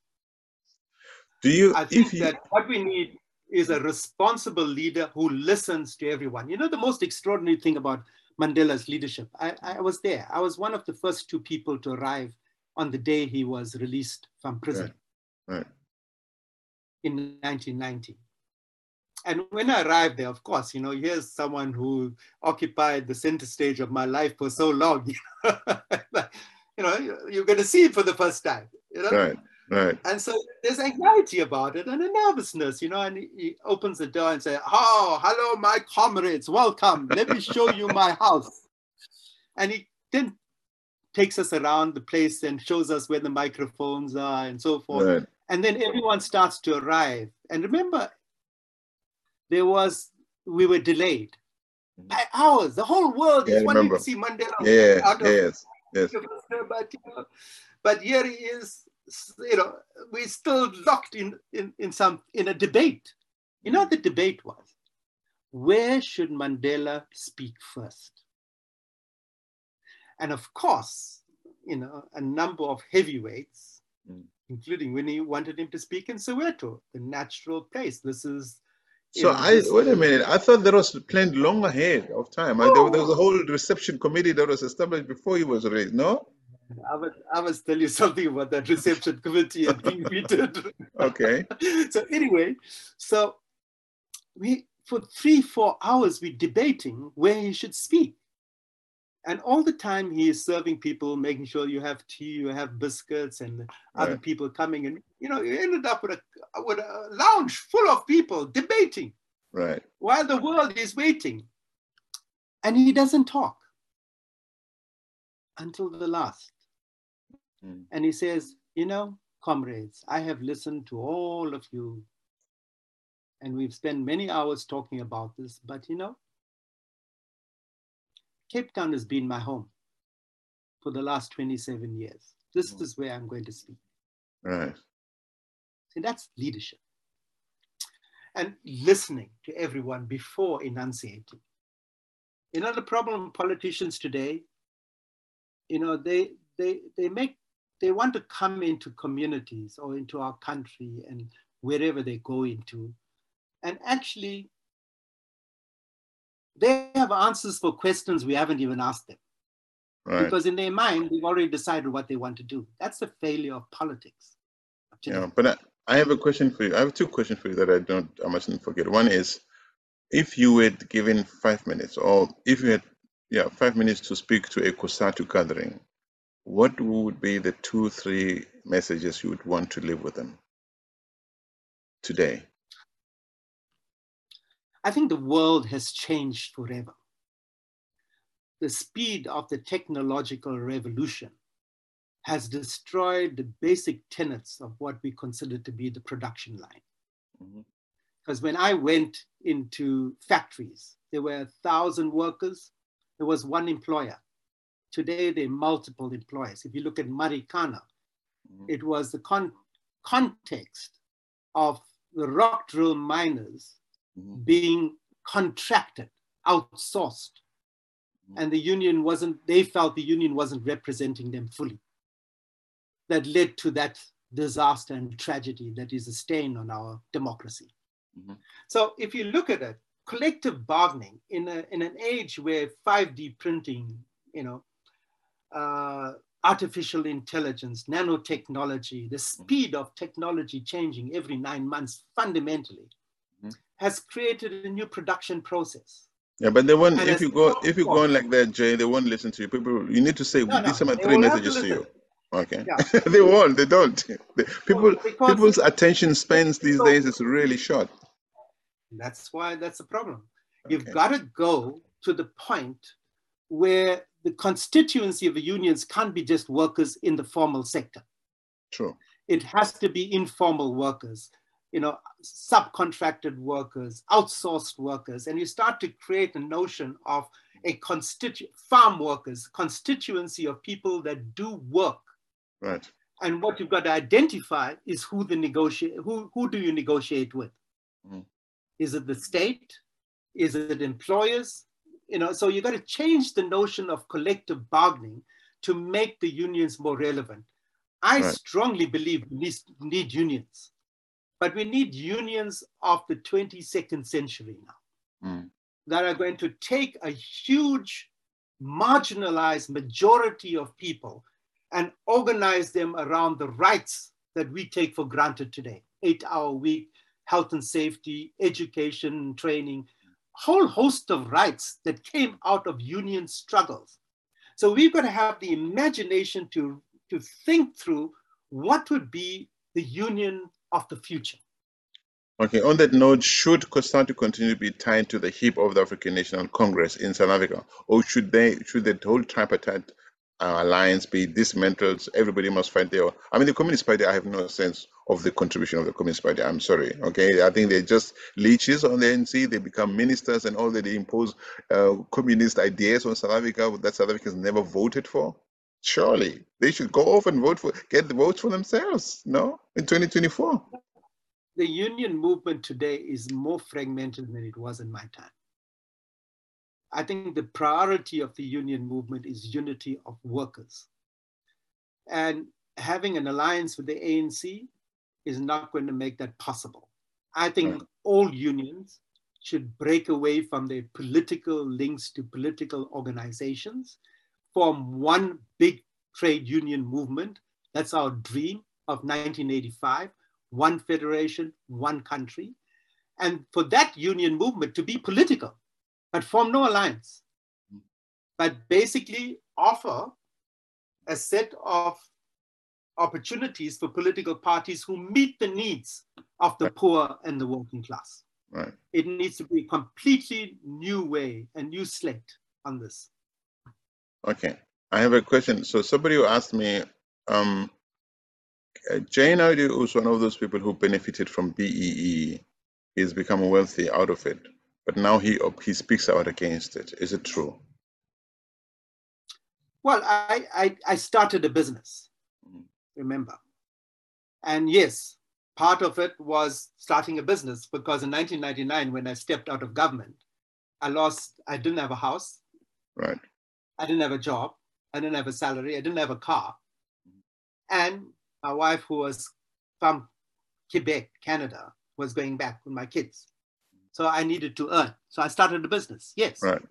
I think that what we need is a responsible leader who listens to everyone. You know, the most extraordinary thing about Mandela's leadership, I was there. I was one of the first 2 people to arrive on the day he was released from prison in 1990. And when I arrived there, of course, you know, here's someone who occupied the center stage of my life for so long. You know, you're going to see it for the first time. You know? Right. Right. And so there's anxiety about it and a nervousness, you know, and he opens the door and says, "Oh, hello, my comrades, welcome. Let me show you my house." And he then takes us around the place and shows us where the microphones are and so forth. Right. And then everyone starts to arrive. And remember, we were delayed by hours. The whole world is wanting to see Mandela. Yes. But here he is. You know, we're still locked in a debate. You know what the debate was? Where should Mandela speak first? And of course, you know, a number of heavyweights, including Winnie, wanted him to speak in Soweto, the natural place. This is. So wait a minute. I thought that was planned long ahead of time. There was a whole reception committee that was established before he was raised. No. I must tell you something about that reception committee and being meted. Okay. So anyway, so for 3-4 hours, we're debating where he should speak. And all the time he is serving people, making sure you have tea, you have biscuits, and other people coming. And, you know, you ended up with a lounge full of people debating. Right. While the world is waiting. And he doesn't talk until the last. And he says, "You know, comrades, I have listened to all of you. And we've spent many hours talking about this. But, you know, Cape Town has been my home for the last 27 years. This is where I'm going to speak." Right. See, that's leadership. And listening to everyone before enunciating. You know, the problem with politicians today, you know, they want to come into communities or into our country and wherever they go into. And actually, they have answers for questions we haven't even asked them. Right. Because in their mind, they've already decided what they want to do. That's the failure of politics. Yeah, but I have a question for you. I have 2 questions for you that I mustn't forget. One is, if you were given 5 minutes, or if you had 5 minutes to speak to a COSATU gathering, what would be the 2-3 messages you would want to leave with them today? I think the world has changed forever. The speed of the technological revolution has destroyed the basic tenets of what we consider to be the production line. Because when I went into factories, there were 1,000 workers, there was one employer. Today, there are multiple employers. If you look at Marikana, it was the context of the rock drill miners being contracted, outsourced. And the union they felt the union wasn't representing them fully. That led to that disaster and tragedy that is a stain on our democracy. So if you look at it, collective bargaining in an age where 5D printing, you know, artificial intelligence, nanotechnology, the speed of technology changing every 9 months fundamentally has created a new production process. Yeah, but they won't. If you go on like that, Jay, they won't listen to you. People, you need to say these are my 3 messages to you. Okay. Yeah. They won't. They don't. People's attention spans these days is really short. That's why that's a problem. You've got to go to the point where the constituency of the unions can't be just workers in the formal sector. True. It has to be informal workers, you know, subcontracted workers, outsourced workers, and you start to create a notion of farm workers, constituency of people that do work. Right. And what you've got to identify is who do you negotiate with? Mm. Is it the state? Is it employers? So you've got to change the notion of collective bargaining to make the unions more relevant. I strongly believe we need unions, but we need unions of the 22nd century now that are going to take a huge marginalized majority of people and organize them around the rights that we take for granted today. 8-hour week, health and safety, education, training, whole host of rights that came out of union struggles. So we've got to have the imagination to think through what would be the union of the future. Okay, on that note, should COSATU continue to be tied to the hip of the African National Congress in South Africa, or should the whole tripartite alliance be dismantled? Everybody must fight their own. I mean, the Communist Party, I have no sense of the contribution of the Communist Party. I'm sorry. Okay, I think they're just leeches on the ANC. They become ministers and all that. They impose communist ideas on South Africa that South Africans never voted for. Surely they should go off and get the votes for themselves. No, in 2024. The union movement today is more fragmented than it was in my time. I think the priority of the union movement is unity of workers. And having an alliance with the ANC is not going to make that possible. I think all unions should break away from their political links to political organizations, form one big trade union movement. That's our dream of 1985. One federation, one country. And for that union movement to be political, but form no alliance, but basically offer a set of opportunities for political parties who meet the needs of the poor and the working class. Right. It needs to be a completely new way, a new slate on this. Okay, I have a question. So somebody who asked me, Jane Adew is one of those people who benefited from BEE. He's become wealthy out of it, but now he speaks out against it. Is it true? Well, I started a business, remember. And yes, part of it was starting a business because in 1999, when I stepped out of government, I didn't have a house. Right. I didn't have a job. I didn't have a salary. I didn't have a car. And my wife, who was from Quebec, Canada, was going back with my kids. So I needed to earn. So I started a business, yes. Right.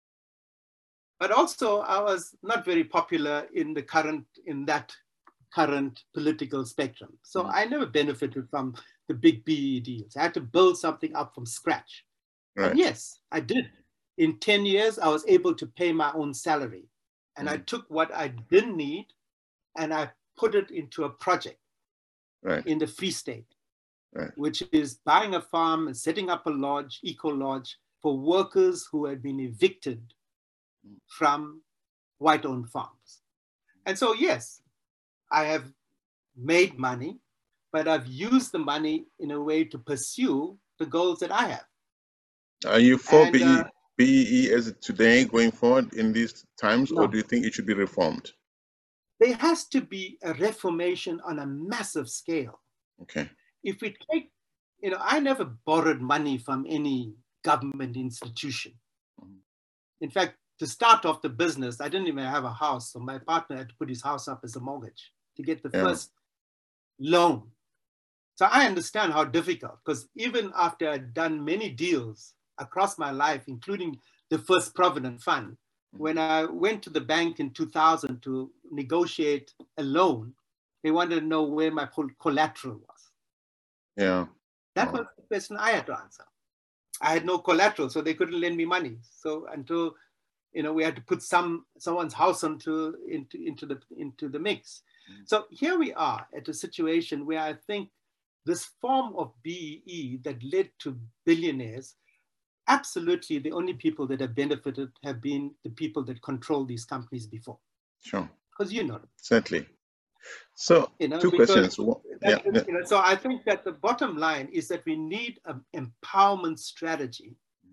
But also I was not very popular in that current political spectrum. So I never benefited from the big BE deals. I had to build something up from scratch. Right. And yes, I did. In 10 years, I was able to pay my own salary. And I took what I didn't need and I put it into a project in the Free State, which is buying a farm and setting up a lodge, eco-lodge, for workers who had been evicted from white-owned farms. And so, yes, I have made money, but I've used the money in a way to pursue the goals that I have. Are you for BEE as it today going forward in these times, or do you think it should be reformed? There has to be a reformation on a massive scale. Okay. If we take, I never borrowed money from any government institution. In fact, to start off the business, I didn't even have a house. So my partner had to put his house up as a mortgage to get the first loan. So I understand how difficult, because even after I'd done many deals across my life, including the first Provident Fund, when I went to the bank in 2000 to negotiate a loan, they wanted to know where my collateral was. Yeah. That was the question I had to answer. I had no collateral, so they couldn't lend me money. So until, we had to put someone's house into the mix. So here we are at a situation where I think this form of BEE that led to billionaires, absolutely the only people that have benefited have been the people that controlled these companies before. Sure. Because Certainly. So two questions. So I think that the bottom line is that we need an empowerment strategy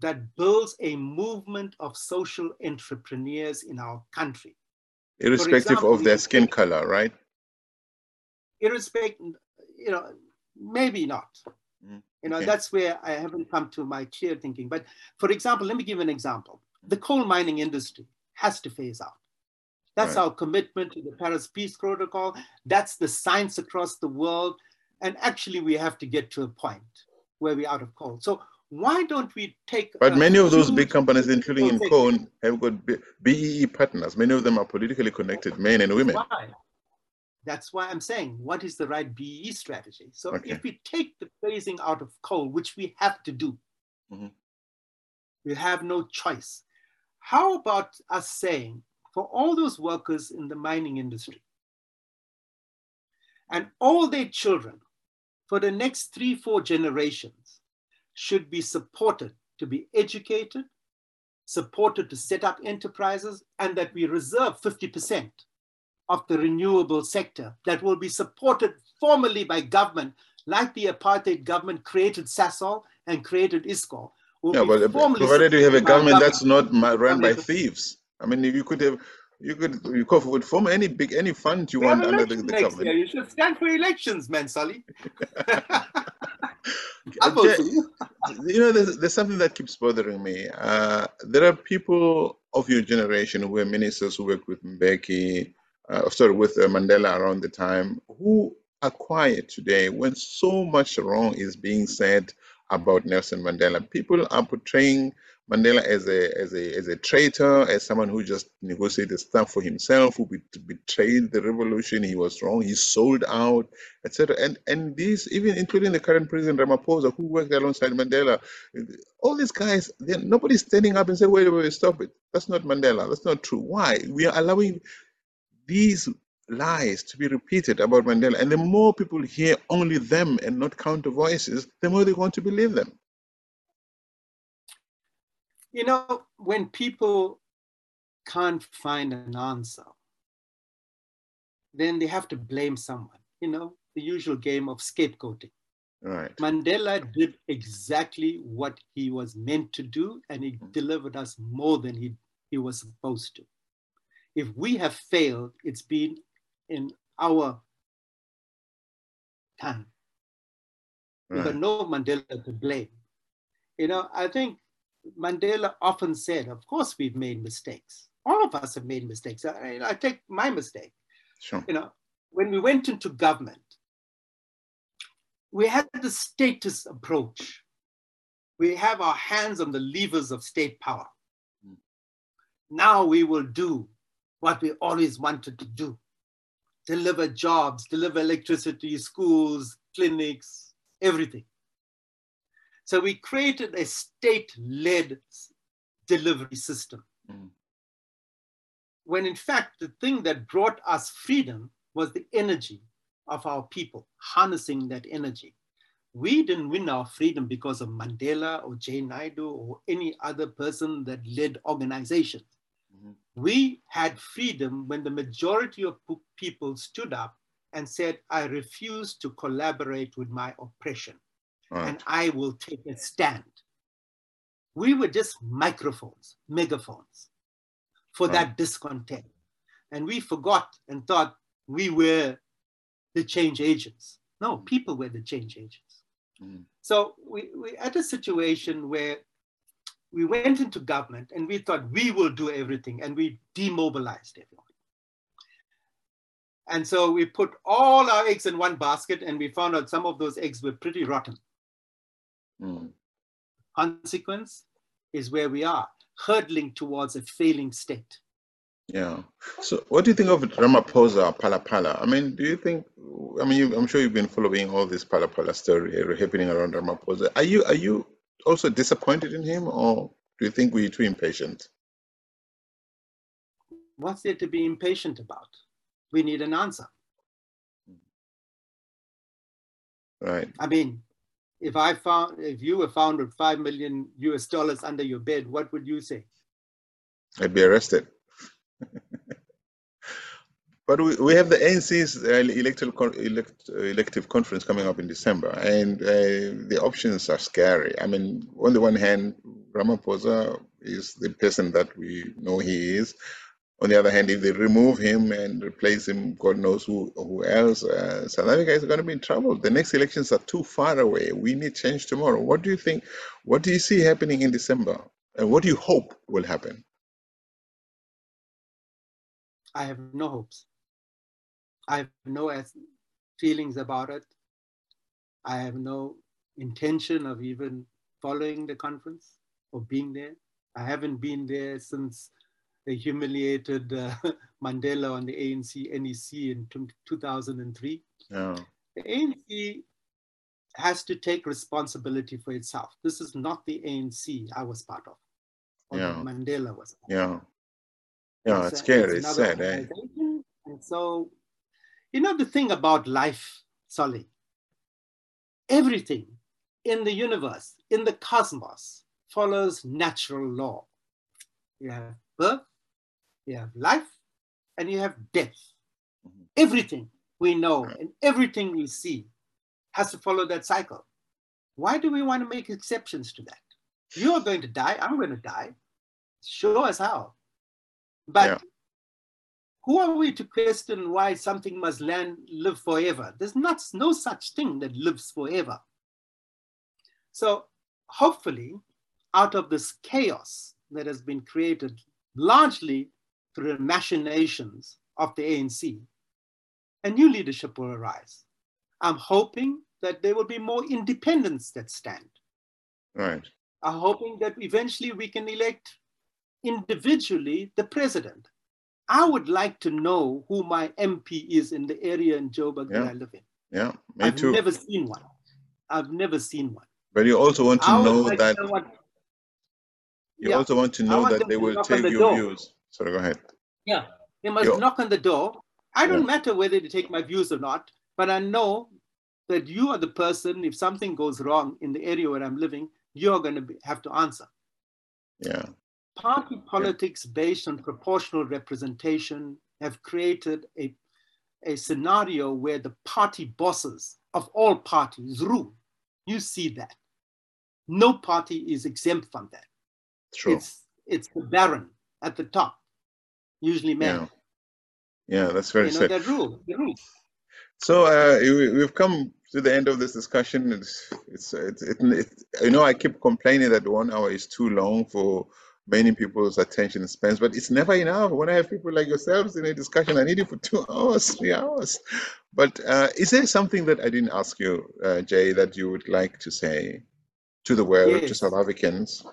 that builds a movement of social entrepreneurs in our country. Irrespective example, of their skin color, right? Irrespective, maybe not. Okay. That's where I haven't come to my clear thinking. But for example, let me give an example. The coal mining industry has to phase out. That's our commitment to the Paris Peace Protocol. That's the science across the world. And actually, we have to get to a point where we're out of coal. So why don't we take... But many of those big companies, including in coal, have got BEE partners. Many of them are politically connected, men and women. That's why I'm saying, what is the right BEE strategy? So if we take the phasing out of coal, which we have to do, we have no choice. How about us saying, for all those workers in the mining industry and all their children for the next 3-4 generations should be supported to be educated, supported to set up enterprises, and that we reserve 50% of the renewable sector that will be supported formally by government, like the apartheid government created Sasol and created ISCO. Yeah, but provided you have a government that's not run by thieves. I mean, you could form any fund you want under the government. Year. You should stand for elections, man, Sully. There's something that keeps bothering me. There are people of your generation who were ministers who worked with Mbeki, with Mandela around the time, who are quiet today when so much wrong is being said about Nelson Mandela. People are portraying Mandela as a traitor, as someone who just negotiated stuff for himself, who betrayed the revolution. He was wrong. He sold out, etc. And these, even including the current president Ramaphosa, who worked alongside Mandela, all these guys, nobody's standing up and saying, wait, stop it. That's not Mandela. That's not true. Why? We are allowing these lies to be repeated about Mandela, and the more people hear only them and not counter voices, the more they want to believe them. When people can't find an answer, then they have to blame someone, the usual game of scapegoating. Right. Mandela did exactly what he was meant to do, and he delivered us more than he was supposed to. If we have failed, it's been in our time. Right. But no Mandela to blame. I think Mandela often said, of course we've made mistakes. All of us have made mistakes. I take my mistake. Sure. When we went into government, we had the status approach. We have our hands on the levers of state power. Now we will do what we always wanted to do. Deliver jobs, deliver electricity, schools, clinics, everything. So we created a state-led delivery system. When in fact, the thing that brought us freedom was the energy of our people, harnessing that energy. We didn't win our freedom because of Mandela or Jay Naidu or any other person that led organizations. We had freedom when the majority of people stood up and said, I refuse to collaborate with my oppression, and I will take a stand. We were just megaphones for that discontent. And we forgot and thought we were the change agents. No, people were the change agents. So we had a situation where we went into government and we thought we will do everything, and we demobilized everyone. And so we put all our eggs in one basket, and we found out some of those eggs were pretty rotten. Consequence is where we are, hurtling towards a failing state. Yeah. So what do you think of Ramaphosa, Phala? I mean, do you think, I'm sure you've been following all this Phala story happening around Ramaphosa. Are you also disappointed in him, or do you think we're too impatient? What's there to be impatient about? We need an answer. Right. I mean, if you were found with $5 million under your bed, what would you say? I'd be arrested. But we have the ANC's elective conference coming up in December, and the options are scary. I mean, on the one hand, Ramaphosa is the person that we know he is. On the other hand, if they remove him and replace him, God knows who else, South Africa is going to be in trouble. The next elections are too far away. We need change tomorrow. What do you think? What do you see happening in December? And what do you hope will happen? I have no hopes. I have no feelings about it. I have no intention of even following the conference or being there. I haven't been there since they humiliated Mandela on the ANC NEC in 2003. Yeah. The ANC has to take responsibility for itself. This is not the ANC I was part of, or that Mandela was part of. Yeah, it's scary, it's sad. And so, you know, the thing about life, Solly, everything in the universe, in the cosmos, follows natural law. You have birth, you have life, and you have death. Mm-hmm. Everything we know and everything we see has to follow that cycle. Why do we want to make exceptions to that? You're going to die, I'm going to die. Sure as hell. But who are we to question why something must live forever? There's no such thing that lives forever. So hopefully, out of this chaos that has been created largely through the machinations of the ANC, a new leadership will arise. I'm hoping that there will be more independents that stand. Right. I'm hoping that eventually we can elect individually the president. I would like to know who my MP is in the area in Joburg that I live in. Yeah, me too. I've never seen one. I've never seen one. But you also want to know that also want to know that they will take your views. Sorry, go ahead. Yeah, they must knock on the door. I don't matter whether they take my views or not, but I know that you are the person, if something goes wrong in the area where I'm living, you're going to have to answer. Yeah. Party politics based on proportional representation have created a scenario where the party bosses of all parties rule. You see that. No party is exempt from that. True. It's the baron at the top, usually men. Yeah, that's very sad. That rule. So we've come to the end of this discussion. I keep complaining that 1 hour is too long for many people's attention spans, but it's never enough. When I have people like yourselves in a discussion, I need it for 2 hours, 3 hours. But is there something that I didn't ask you, Jay, that you would like to say to the world, to South Africans?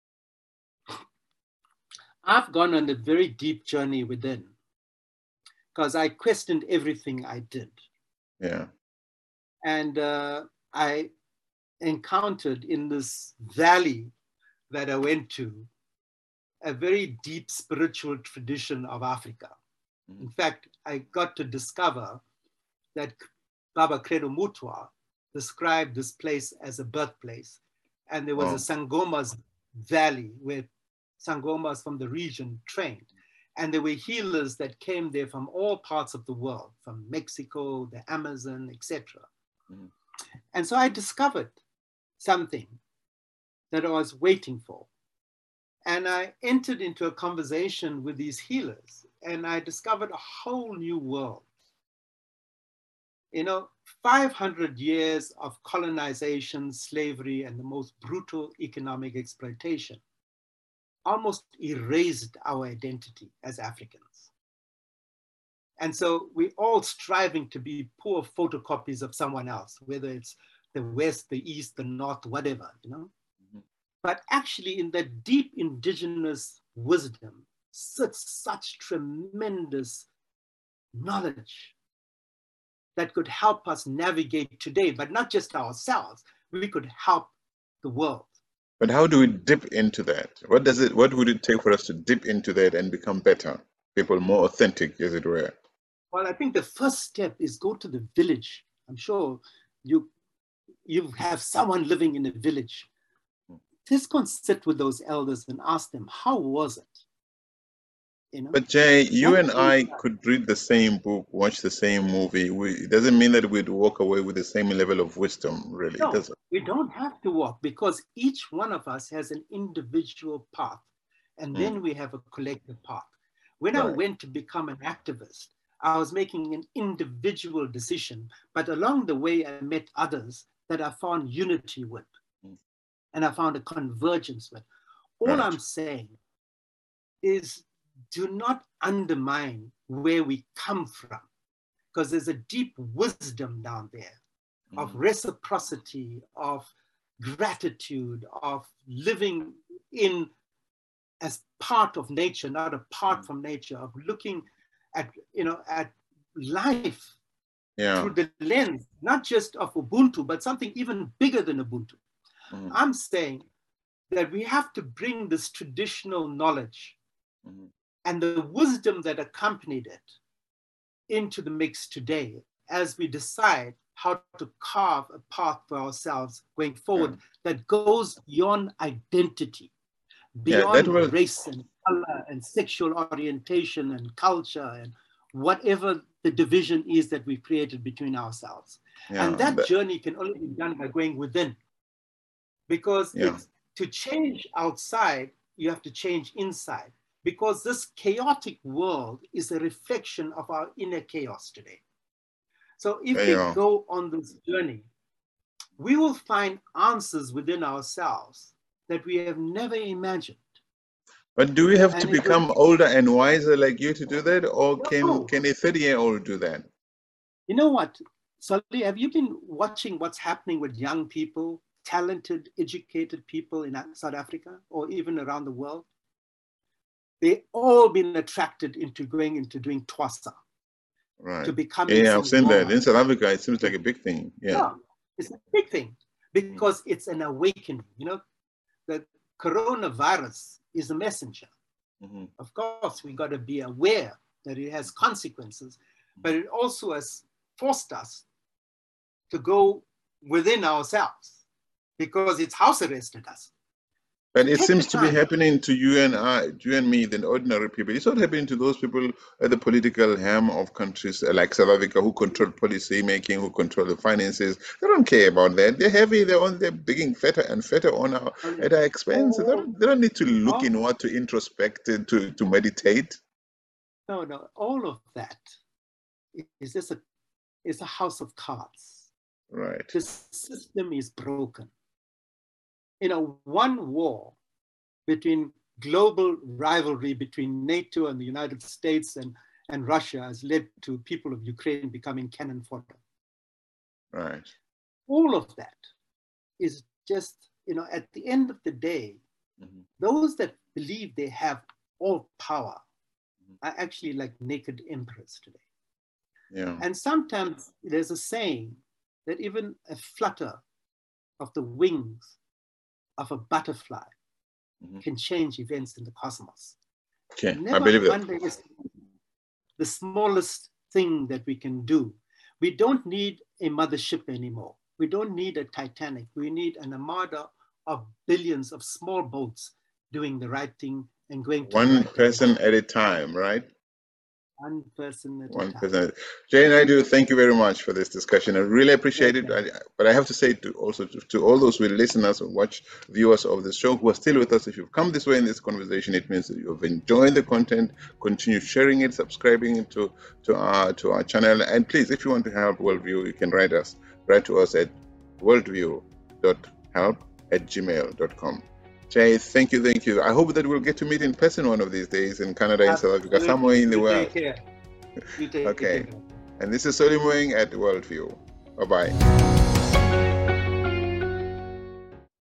I've gone on a very deep journey within, because I questioned everything I did. Yeah. And I encountered in this valley that I went to a very deep spiritual tradition of Africa. In fact, I got to discover that Baba Credo Mutwa described this place as a birthplace. And there was a Sangomas valley where Sangomas from the region trained. And there were healers that came there from all parts of the world, from Mexico, the Amazon, etc. And so I discovered something that I was waiting for. And I entered into a conversation with these healers, and I discovered a whole new world. 500 years of colonization, slavery, and the most brutal economic exploitation almost erased our identity as Africans. And so we're all striving to be poor photocopies of someone else, whether it's the West, the East, the North, whatever, But actually in that deep indigenous wisdom sits such tremendous knowledge that could help us navigate today, but not just ourselves, we could help the world. But how do we dip into that? What would it take for us to dip into that and become better, people more authentic, as it were? Well, I think the first step is go to the village. I'm sure you have someone living in a village. Just go and sit with those elders and ask them, how was it? But Jay, you and I could read the same book, watch the same movie. It doesn't mean that we'd walk away with the same level of wisdom, really, no, does it? We don't have to walk, because each one of us has an individual path, and then we have a collective path. When I went to become an activist, I was making an individual decision, but along the way, I met others that I found unity with, and I found a convergence with. All I'm saying is, do not undermine where we come from, because there's a deep wisdom down there of reciprocity, of gratitude, of living in as part of nature, not apart from nature, of looking at, at life through the lens, not just of Ubuntu, but something even bigger than Ubuntu. I'm saying that we have to bring this traditional knowledge and the wisdom that accompanied it into the mix today, as we decide how to carve a path for ourselves going forward that goes beyond identity, beyond race and color and sexual orientation and culture and whatever the division is that we've created between ourselves. And that journey can only be done by going within, because it's, to change outside, you have to change inside, because this chaotic world is a reflection of our inner chaos today. So if we go on this journey, we will find answers within ourselves that we have never imagined. But do we have to become older and wiser like you to do that? Or can a 30-year-old do that? You know what, Sully, have you been watching what's happening with young people, talented, educated people in South Africa or even around the world? They've all been attracted into going into doing TWASA. Right. To become I've seen that. In South Africa, it seems like a big thing. Yeah, it's a big thing because it's an awakening. The coronavirus is a messenger. Of course, we got to be aware that it has consequences, but it also has forced us to go within ourselves because it's house arrested us. But it seems to be happening to you and me, the ordinary people. It's not happening to those people at the political helm of countries like South Africa who control policy making, who control the finances. They don't care about that. They're heavy. They're digging fatter and fatter at our expense. They don't need to look inward, to introspect, to meditate. No. All of that is just a house of cards. Right. The system is broken. One war between global rivalry between NATO and the United States and Russia has led to people of Ukraine becoming cannon fodder. Right. All of that is just, at the end of the day, those that believe they have all power are actually like naked emperors today. Yeah. And sometimes there's a saying that even a flutter of the wings of a butterfly can change events in the cosmos. Okay, I believe that. Underestimate the smallest thing that we can do. We don't need a mothership anymore. We don't need a Titanic. We need an armada of billions of small boats doing the right thing and going to one person at a time, right? One person at a time. Jay and I do thank you very much for this discussion. I really appreciate it. But I have to say to all those who listeners and watch viewers of the show who are still with us, if you've come this way in this conversation, it means that you've enjoyed the content. Continue sharing it, subscribing to our channel, and please, if you want to help Worldview, you can write to us at worldview.help@gmail.com. Jay, thank you. I hope that we'll get to meet in person one of these days in Canada, in South Africa, somewhere in the world. You take care. And this is Solly Moeng at Worldview. Bye-bye.